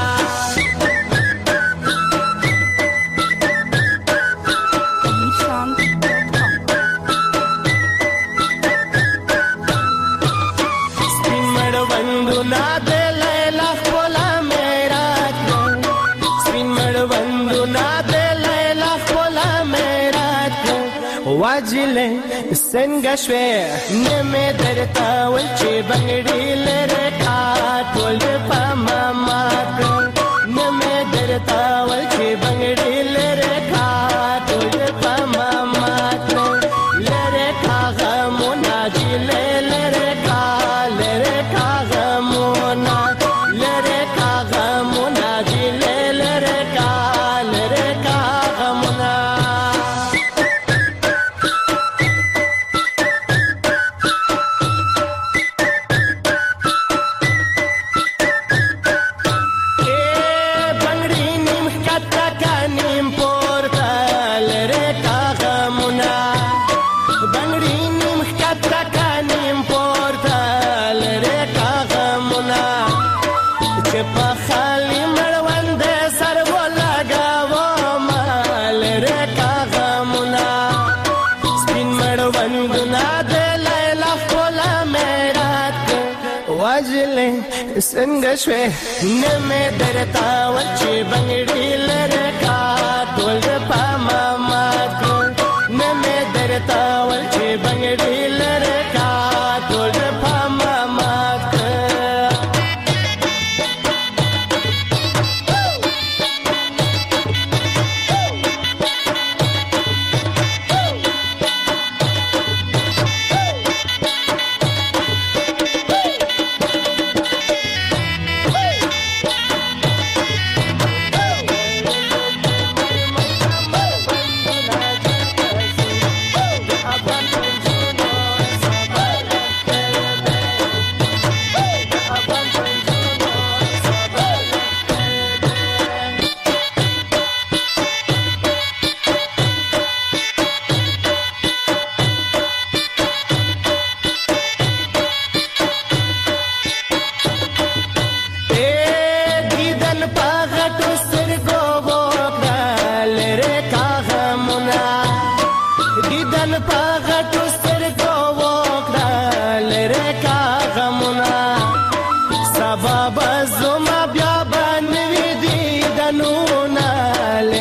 واجله څنګه شوې نمه درتا ول چې بنګړي لره کا ټول په ماما نمه درتا ول چې بنګړي لره کا ټول په ماما لره کا غمونا جی لره کا غمونا لره کا غمونا جی لره کا غمونا. څنګه شوې نمه درتا ول چې بنګړي لره کا ټول په ماما نمه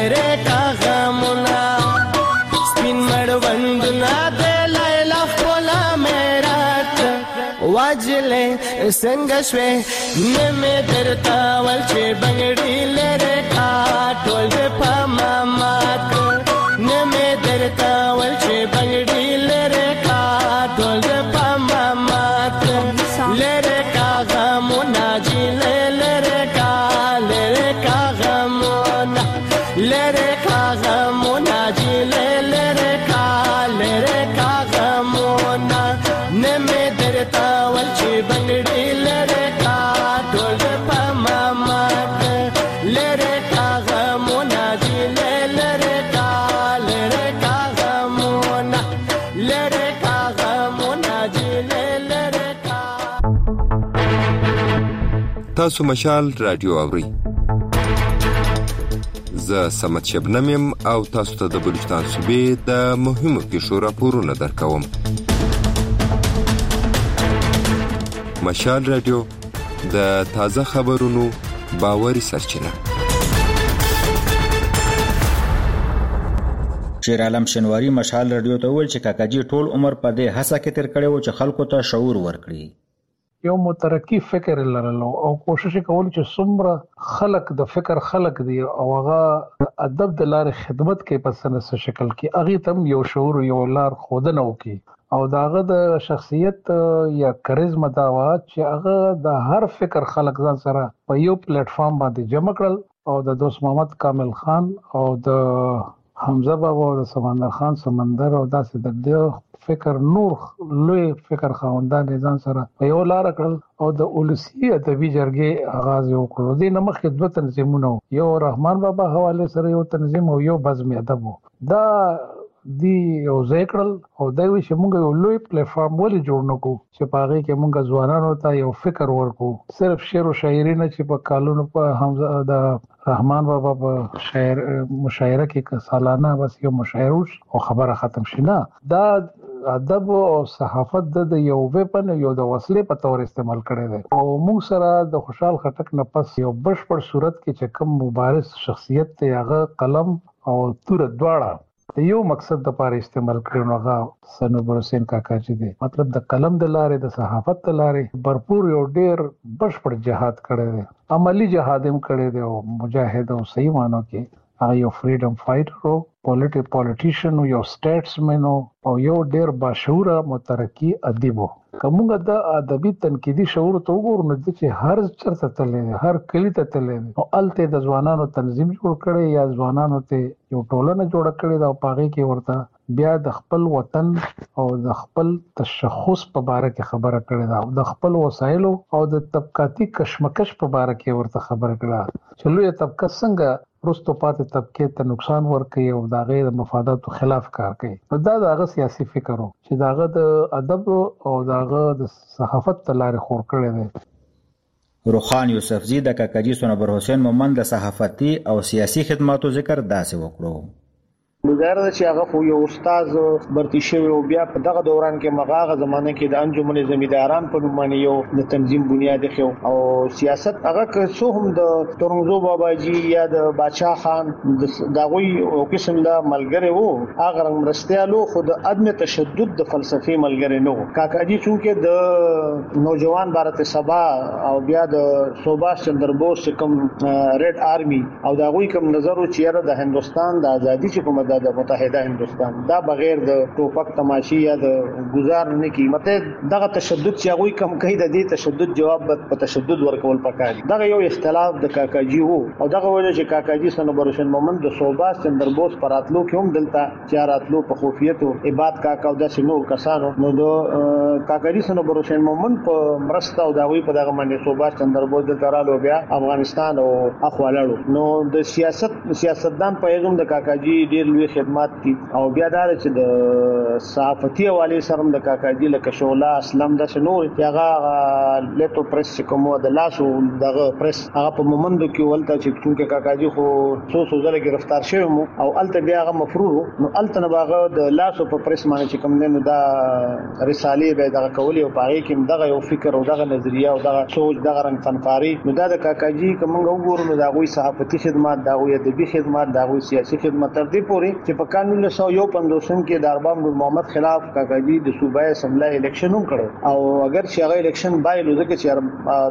لره کا غمونه سپین مړوندونه د لیلا خپله میرات واجلې څنګه شوې نه مې درته ول چې بنګړي لره کا ټول په مامات نه مې درته ول چې بنګړي لره کا ټول په مامات لره کا غمونه جلې لره کا غمونه لره کا غمونه جلې لره کا غمونه نه مې درته ول چې بنګړي لره کا ټول په مامات لره کا غمونه جلې لره کا غمونه لره کا غمونه جلې لره کا. تاسو مشال رادیو اورئ. زه سمت شبنم یم او تاسو ته د بلوچستان صوبې د مهمو پیښو راپورونه درکوم. مشال رادیو د تازه خبرونو باوري سرچینه. شیر عالم شنواری مشال رادیو ته ویل چې کاکاجي ټول عمر په دې هڅه کې تیر کړی و چې خلکو ته شعور ورکړي. یو مترقی فکر لرلو او کوشش کول چې څومره خلق د فکر خلق دی او هغه ادب د لارې خدمت کې په سنس شکل کې هغه تم یو شعور یو لار خودنه وکي او داغه د شخصیت یا کریزما دا وا چې هغه د هر فکر خلق ځان سره په یو پلیټ فارم باندې جمع کړل او د دوست محمد کامل خان او د حمزه بابا او د سمندر خان سمندر او داسې د فکر نور لوی فکر خاوندان ځان سره په یو لار کړل او د اولسی ادبي جرګې آغاز وکړو. د نمخ دوه تنظیمونه یو رحمان بابا حواله سره یو تنظیم او یو بزم ادب دا دی یو ذکرل او دا وی چې موږ یو لوی پلیټ فارم ولې جوړ نکو چې پاره کې موږ ځوانانو ته یو فکر ورکو. صرف شعر او شاعري نه چې په کالونو په حمزه د رحمان بابا په شاعر مشاعره کې سالانه بس یو مشاعره او خبره ختم شینه. دا ادب او صحافت د یو ویپن یو د وسلې په تور استعمال کړي دي او موږ سره د خوشحال خټک نه پس یو بشپړ صورت کې چې کوم مبارز شخصیت ته هغه قلم او تور دواړه د یو مقصد د لپاره استعمال کړي نو هغه سنوبر حسین کاکا چې دی مطلب د قلم د لارې د صحافت د لارې भरपूर یو ډیر بشپړ جهاد کړي دي عملی جهاد هم کړي دي او مجاهد او صحیح مانو کې هغه یو فریډم فایټر او پولیټیشن او یو سټیټسمن او یو ډیر باشعوره مترقی ادیب کومه د ادبي تنقیدي شعور ته وګورئ چې هر چرته تللی هر کلی ته تللی او الته د ځوانانو تنظیم جوړ کړي یا ځوانانو ته یو ټولنه جوړ کړي دا پاغي کې ورته بیا د خپل وطن او د خپل تشخص په اړه کې خبره کړي دا د خپل وسایلو او د طبقاتي کشمکش په اړه کې ورته خبره کړه چې لوی طبقه څنګه رستو پاتې طبقه ته نقصان ورکړي او د غیر مفاداتو خلاف کار کوي. دا دغه سیاسي فکر وو چې دغه د ادب او دغه د صحافت تلاري خور کړي دي. روخان یوسفزی د کاکاجي سنوبر حسین مومند د صحافتي او سیاسي خدماتو ذکر داسې وکړو. مګر چې هغه خو یو استاد برتی شوی او بیا په دغه دوران کې مغاغه زمانه کې د انجمن زمیداران په نوم باندې یو د تنظیم بنیاد خو او سیاست هغه که څو هم د تورنزو باباجي یا د باچا خان دغوی او قسم له ملګری وو هغه مرستيالو خو د عدم تشدد د فلسفي ملګری نو کاکاجي چې د نوجوان بھارت سبا او بیا د سوباش چندر بوس کوم ریډ آرمي او دغوی کوم نظر او چیرې د هندستان د ازادي چې کوم د متحده هندستان دا بغیر د ټوپک تماشي یا د گزار نه قیمته دغه تشدد چې هغه کم کوي د دې تشدد جواب په تشدد ورکول پکاري. دغه یو اختلاف د کاکاجي وو او دغه وجه چې کاکاجي سنوبر حسین مومند د سوباس چندر بوس پراتلو کې هم دلته چاراتلو په خوفیت او عبادت کاکا او د شنو کسانو نو د کاکاجي سنوبر حسین مومند په مرسته او دغه په دغه باندې سوباس چندر بوس د ترالو بیا افغانستان او اخوالړو نو د سیاستدان په یوم د کاکاجي ډیر لوی لوی خدمات دي او بیا دا چې د صحافتي حواله سره د کاکاجي لکه شولا اسلام د شنور هغه لیټو پریس کوم د لاسو دغه پریس هغه په مومندو کې ولته چې څنګه کاکاجي خو څو ځله گرفتار شوی مو او الته بیا هغه مفرور نو الته نه باغه د لاسو په پریس باندې چې کوم نه دا رسالې به دغه کولی او پاره کې دغه یو فکر او دغه نظریه او دغه سوچ دغه رنگ فنکاری نو دا د کاکاجي کومه وګورو نو دا غوي صحافتي خدمات دا غوي ادبي خدمات دا غوي سیاسي خدمات تر دې پورې چې په قانون 1951 کې د ارباب محمد خلاف کاکاجي د صوبای اسمبلی الیکشن هم کړو او اگر چې هغه الیکشن بایلو ځکه چې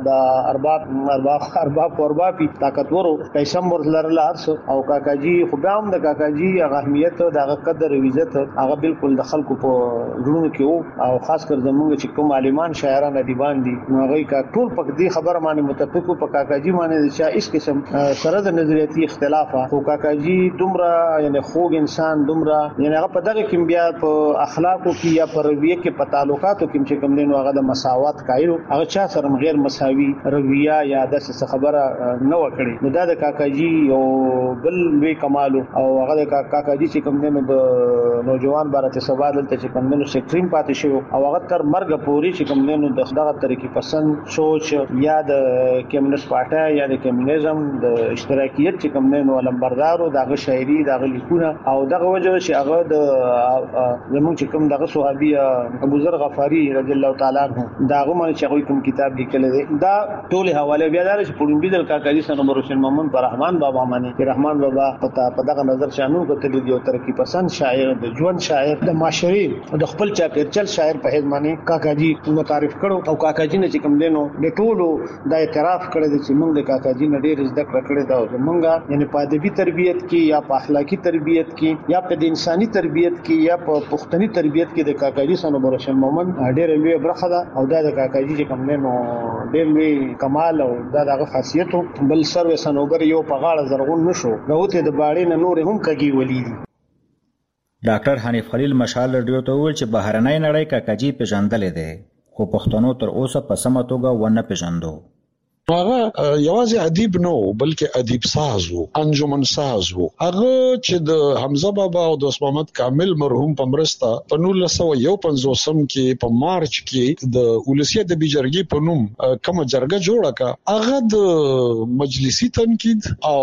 د ارباب طاقتورو پیسې مرلر لارس او کاکاجي خو بیا هم د کاکاجي اهمیت دغه قدر او عزت هغه بالکل د خلکو په ژوند کې او خاص کر زموږ چې کوم عالمان شاعران ادیبان دي نو هغه کا ټول په دې خبره باندې متفق په کاکاجي باندې چې اس قسم سره د نظریاتي اختلاف او کاکاجي دومره یعنی خوږ انسان دومره یعنی هغه په دغه کې بیا په اخلاقو کې یا په رویه کې په تعلقاتو کې چې کوم دین هغه د مساوات قایل هغه چا سره غیر مساوي رویه یا د څه خبره نه وکړي نو دا د کاکاجي او بل لوی کمال او هغه د کاکاجي چې کوم دین د نوجوان بارته سوال دلته چې کوم دین سیکرین پاتې شو او هغه تر مرګ پورې چې کوم دین د دغه طریقې پسند سوچ یا د کمیونست پارټي یا د کمیونیزم د اشتراکیت چې کوم دین ولنبردارو دغه شاعري دغه لیکونه او دغه وجه چې هغه د زموږ چې کوم دغه صحابي ابو ذر غفاری رضی الله تعالی عنہ دغه باندې چې کوم کتاب لیکل دي دا ټول حواله بیا دار چې پړمبي د کاکاجي سنمبر حسین محمد پر رحمان بابا باندې رحمان بابا په دغه نظر شانو کتل دي او ترقی پسند شاعر د ژوند شاعر د معاشري د خپل چاپیرچل شاعر په هیڅ معنی کاکاجي متعارف کړو او کاکاجي نه چې کوم دینو د ټولو د اعتراف کړی چې موږ د کاکاجي نه ډېر زده کړې دا او موږ یعنی په ادبي تربیت کې یا په اخلاقی تربیت کې یا په انساني تربیت کې یا په پښتني تربیت کې د کاکاجي سنمبر حسین محمد ډېر لوی برخه ده او دا د کاکاجي چې کوم دینو ډېر لوی کمال او دا دغه خاصیت بل سر سنوبر یو په غاړه زرغون نشو غوته د باړې نه نور هم کږي ولیدي ډاکټر حنیف خلیل مشال رادیو ته ویل چې بهرنۍ نړۍ کاکاجي پیژندلې ده خو پښتنو تر اوسه په سمه توګه ونه پیژندو هغه یوازې ادیب نو بلکې ادیب ساز وو انجمن ساز وو هغه چې د حمزه بابا او د عثمان محمد کامل مرحوم په مرسته په 1951 کې په مارچ کې د ولسی ادبي جرګې په نوم کوم جرګه جوړه کا هغه د مجلسي تنقید او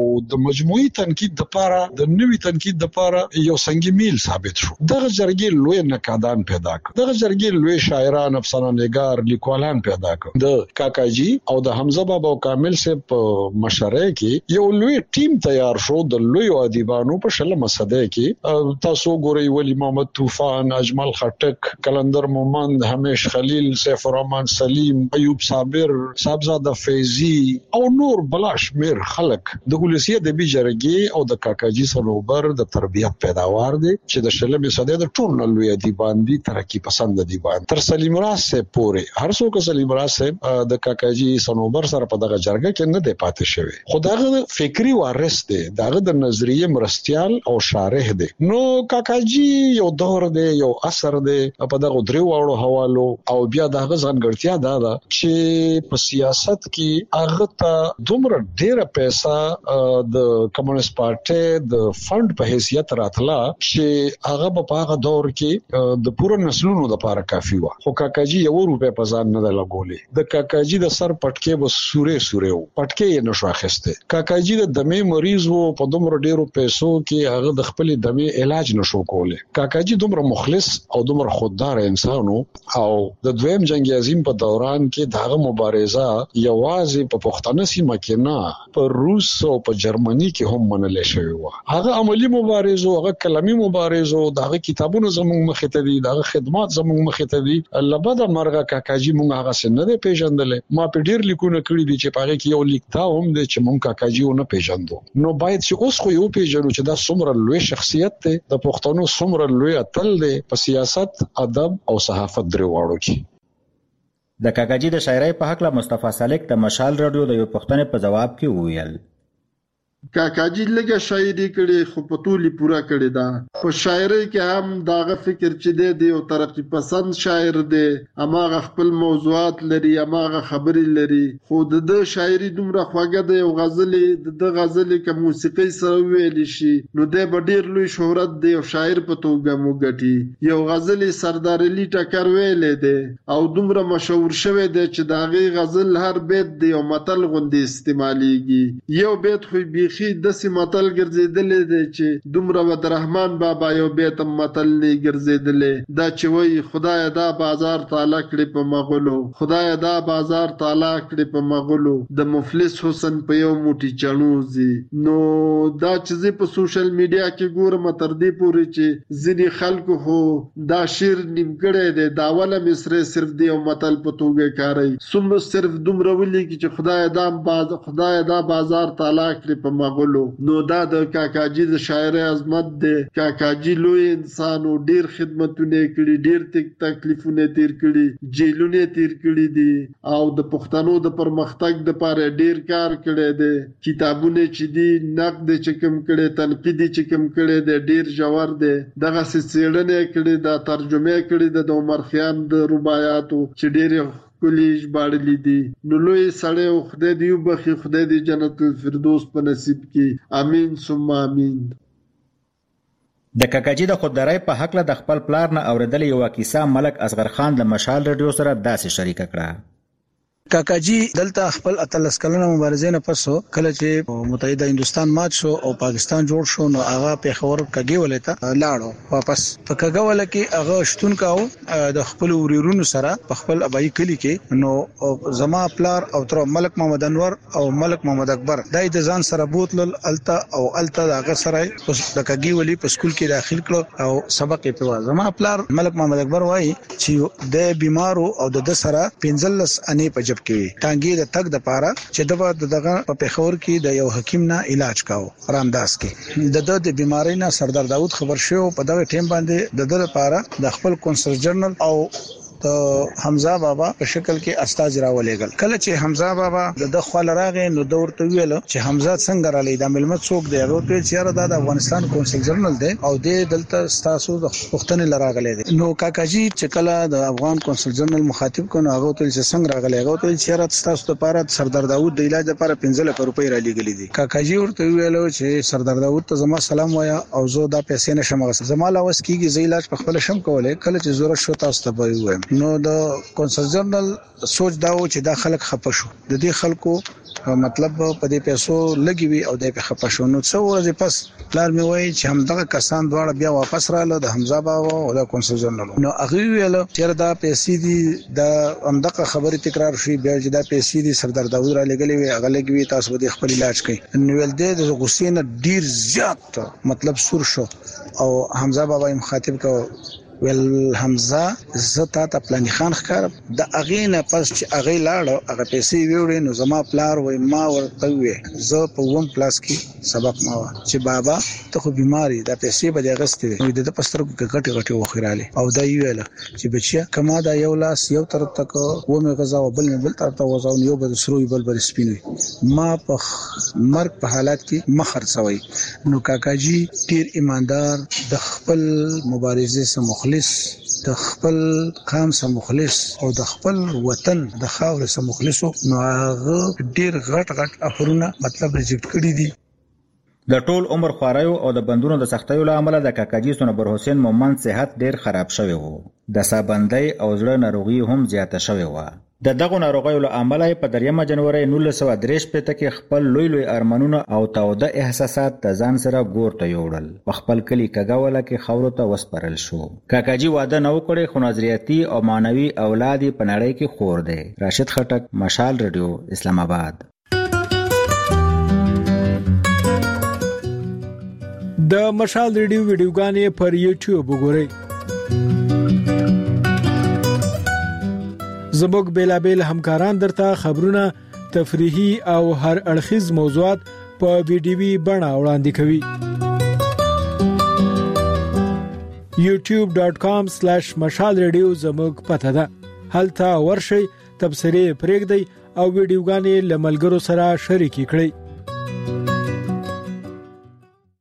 د مجموعي تنقید لپاره د نوي تنقید لپاره یو سنگي میل ثابت شو دغه جرګې لوی نقادان پیدا کړ دغه جرګې لوی شاعران افسانه نگار لیکوالان پیدا کړ د کاکاجي او د حمزه بابا او کامل سے په مشره کې یو لوی ټیم تیار شو د لوی ادیبانو په شلمه صده کې تاسو ګورئ ولی محمد طوفان اجمل خټک کلندر مومند همیش خلیل سیف الرحمن سلیم ایوب صابر صاحبزاده فیضی او نور بلاشمیر خلک د ولسی ادبي جرګې او د کاکاجي سنوبر د تربیت پیداوار دي چې د شلمه صده د ټول لوی ادیبان دي ترقی پسند ادیبان تر سلیم راز سے پورې هر څوک سلیم راز سے د کاکاجي سنوبر سره په دغه جرګه کې نه دی پاتې شوی خدای فکری وارث دی دغه د نظریه مرستيال او شارح دی نو کاکاجي یو دور دی یو اثر دی په دغه درو وړو حوالو او بیا دغه ځانګړتیا ده چې په سیاست کې هغه ته دومره ډیره پیسې د کمیونست پارټي د فند په حیثیت راتله چې هغه په هغه دور کې د پوره نسلونو لپاره کافي و خو کاکاجي یو روپے په ځان نه لګولې د کاکاجي د سر پټکي بس سوره پټکي یې نشو اخیسته کاکاجي د دمې مریض وو په دومره ډیرو پیسو کې هغه د خپل دمې علاج نشو کوله کاکاجي دومره مخلص او دومره خوددار انسان او د دویم جنگ عظیم په دوران کې دغه مبارزه یوازې په پښتنه سیمه کې نه په روس او په جرمني کې هم منل شوی و هغه عملی مبارزه هغه کلمي مبارزه دغه کتابونه زموږ مخ ته دي دغه خدمات زموږ مخ ته دي لبد مرغه کاکاجي مونږ هغه سن نه پیژندل ما په ډیر لیکونه کړی دي چې پاره کې یو لیکتا هم دي چې مونږ کاکاجي نه پیژندو نو باید چې اوس خو یو پیژنو چې دا څومره لوی شخصیت دی د پښتنو څومره لوی اتل دی په سیاست ادب او صحافت درې واړو کې د کاکاجي د شاعرۍ په حق له مصطفی سالک د مشال رادیو د یو پښتنې په جواب کې وویل کاکاجي لګه شاعري کړي خو په ټولي پورا کړي دا په شاعري کې هم داغه فکر چې دی او ترقی پسند شاعر دی اماغه خپل موضوعات لري اماغه خبري لري خو د شاعري دومره خوږه دی او غزلې د غزلې کې موسیقي سره ویل شي نو د ډېر لوی شهرت دی او شاعر په توګه موګټي یو غزلې سردار علي ټکر ویلې دی او دومره مشهور شوی دی چې داغه غزل هر بیت دی او متل غوندي استعماليږي یو بیت خو بيخي داسې متل ګرځیدلې دی چې دومره عبدالرحمن بابا یو بیت متل نه ګرځیدلې دا چې وای خدای دا بازار تعالی کړي په مغولو خدای دا بازار تعالی کړي په مغولو د مفلس حسن په یو موټي چڼوزي نو دا چې په سوشل میډیا کې ګورم تر دې پورې چې ځینې خلکو هو دا شعر نیمګړی دی دا ولا مصره صرف دی او متل په توګه کاری څومره صرف دومره ولي چې خدای دا بازار تعالی کړي په مغولو نو دا د کاکاجي د شاعر عظمت دی کاکاجي لوی انسان او ډیر خدمتونه کړي ډیر تکلیفونه تیر کړي جیلونه تیر کړي دي او د پښتنو د پرمختګ د لپاره ډیر کار کړی دی کتابونه چې دي نقد چې کوم کړي تنقیدي چې کوم کړي دی ډیر ژور دی دغه څېړنې کړي دا ترجمه کړي د عمر خیام د رباعیاتو چې ډیر کلیج باړلی دي نو لوی سړی او خدای دی وبخي خدای دی جنت الفردوس په نصیب کې امين ثم امين د کاکاجي د خودداري په حق له د خپل پلار نه اوریدل یو کیسه ملک اصغر خان د مشال رادیو سره داسې شریک کړه کاکاجي دلته خپل اتلس کلنه مبارزې نه پسو کله چې متحده هندستان مات شو او پاکستان جوړ شو نو هغه پیښور کګي ولته لاړو واپس په کګي ول کې هغه شتون کاو د خپل وريرونو سره په خپل ابای کلی کې نو زما پلار او تر ملک محمد انور او ملک محمد اکبر دای د ځان سره بوتل الته او الته هغه سره د کګي ولي په سکول کې داخل کړو او سبق یې په زما پلار ملک محمد اکبر وایي چې د بیمارو او د سره 15 انې په کې ټانګي د تک د پاره چې دغه په پیښور کې د یو حکیم نه علاج کاو رامداس کې د بیماری نه سردار داوود خبر شو په دغه ټیم باندې د لپاره د خپل کونسل جنرال او د حمزه بابا په شکل کې استاد راولېګل کله چې حمزه بابا د خپل راغې نو دورته ویل چې حمزه څنګه را لیدا ملمت څوک دی هغه ته چیرې د افغانستان کونسل جنرال دی او د دلته ستاسو د پښتنې لراغلې دي نو کاکاجي چې کله د افغان کونسل جنرال مخاطب کونه هغه ته څنګه راغلې هغه ته چیرې ستاسو لپاره سردار داوود د علاج لپاره 15 روپۍ را لېګلې دي کاکاجي ورته ویل چې سردار داوود ته زما سلام وایا او زه دا پیسې نشم غوښتل زما لاوس کیږي زې علاج په خپل شم کولای کله چې ضرورت شو تاسو ته وایم نو د کونسل جنرال سوچ داو چې دا خلک خپه شو د دې خلکو مطلب په دې پیسو لګي وي او د خپه شو نو څو ورځې پس پلار می وایي چې همدغه کسان دواړه بیا واپس رااله د حمزه بابا او د کونسل جنرال نو هغه ویل چې دا پیسې دي د همدغه خبرې تکرار شي بیا چې دا پیسې دي سردار داوود را لګلې وي هغه لګوي تاسو به خپل علاج کوي نو ول د غصې نه ډیر زیات مطلب سور شو او حمزه بابا مخاطب کو ول حمزه زتا ته پلاني خان ښکار د اغینه پس چې اغه لاړ هغه پیسې ویوړې نو زما پلار وای ما ورته وې زه په 1 کلاس کې سبق ما چې بابا ته خو بیماری دا پیسې به غستې د پستر غټي غټي وخراله او دا ویل چې بچیا کما دا یو لاس یو طرف تک و مې غزا او بل طرف ته وځاو یو بل سروي بل سپینوي ما په مرګ په حالت کې مخر سوي نو کاکاجي ډیر ایماندار د خپل مبارزې سره د خپل قام سره مخلص او د خپل وطن د خاور سره مخلص نو هغه ډیر غټ افرونه مطلب ریجکټ کړی دي د ټول عمر خوارایو او د بندونو د سختیو له امله د کاکاجي سنوبر حسین مومند صحت ډیر خراب شوی وو د سابندۍ او زړه ناروغي هم زیاته شوی و د دغه ناروغیو له امله په 3 جنوري 1933 کې خپل لوی ارمانونه او تاوده احساسات د ځان سره ګور ته یوړل په خپل کلی کګاوله کې خاورو ته وسپرل شو کاکاجي واده نو کړی خو نظریاتي او مانوي اولاد په نړۍ کې خور دی راشد خټک مشال رادیو اسلام آباد د مشال رادیو ویډیوګانې پر یوټیوب وګورئ زموږ بیلابل همکاران درته خبرونه تفریحي او هر اړخیز موضوعات په ویډیوي بڼه وړاندې کوي youtube.com/mashalradio زموږ پته ده هلته ورشئ تبصرې پرېږدئ او ویډیوګانې لملګرو سره شریکې کړئ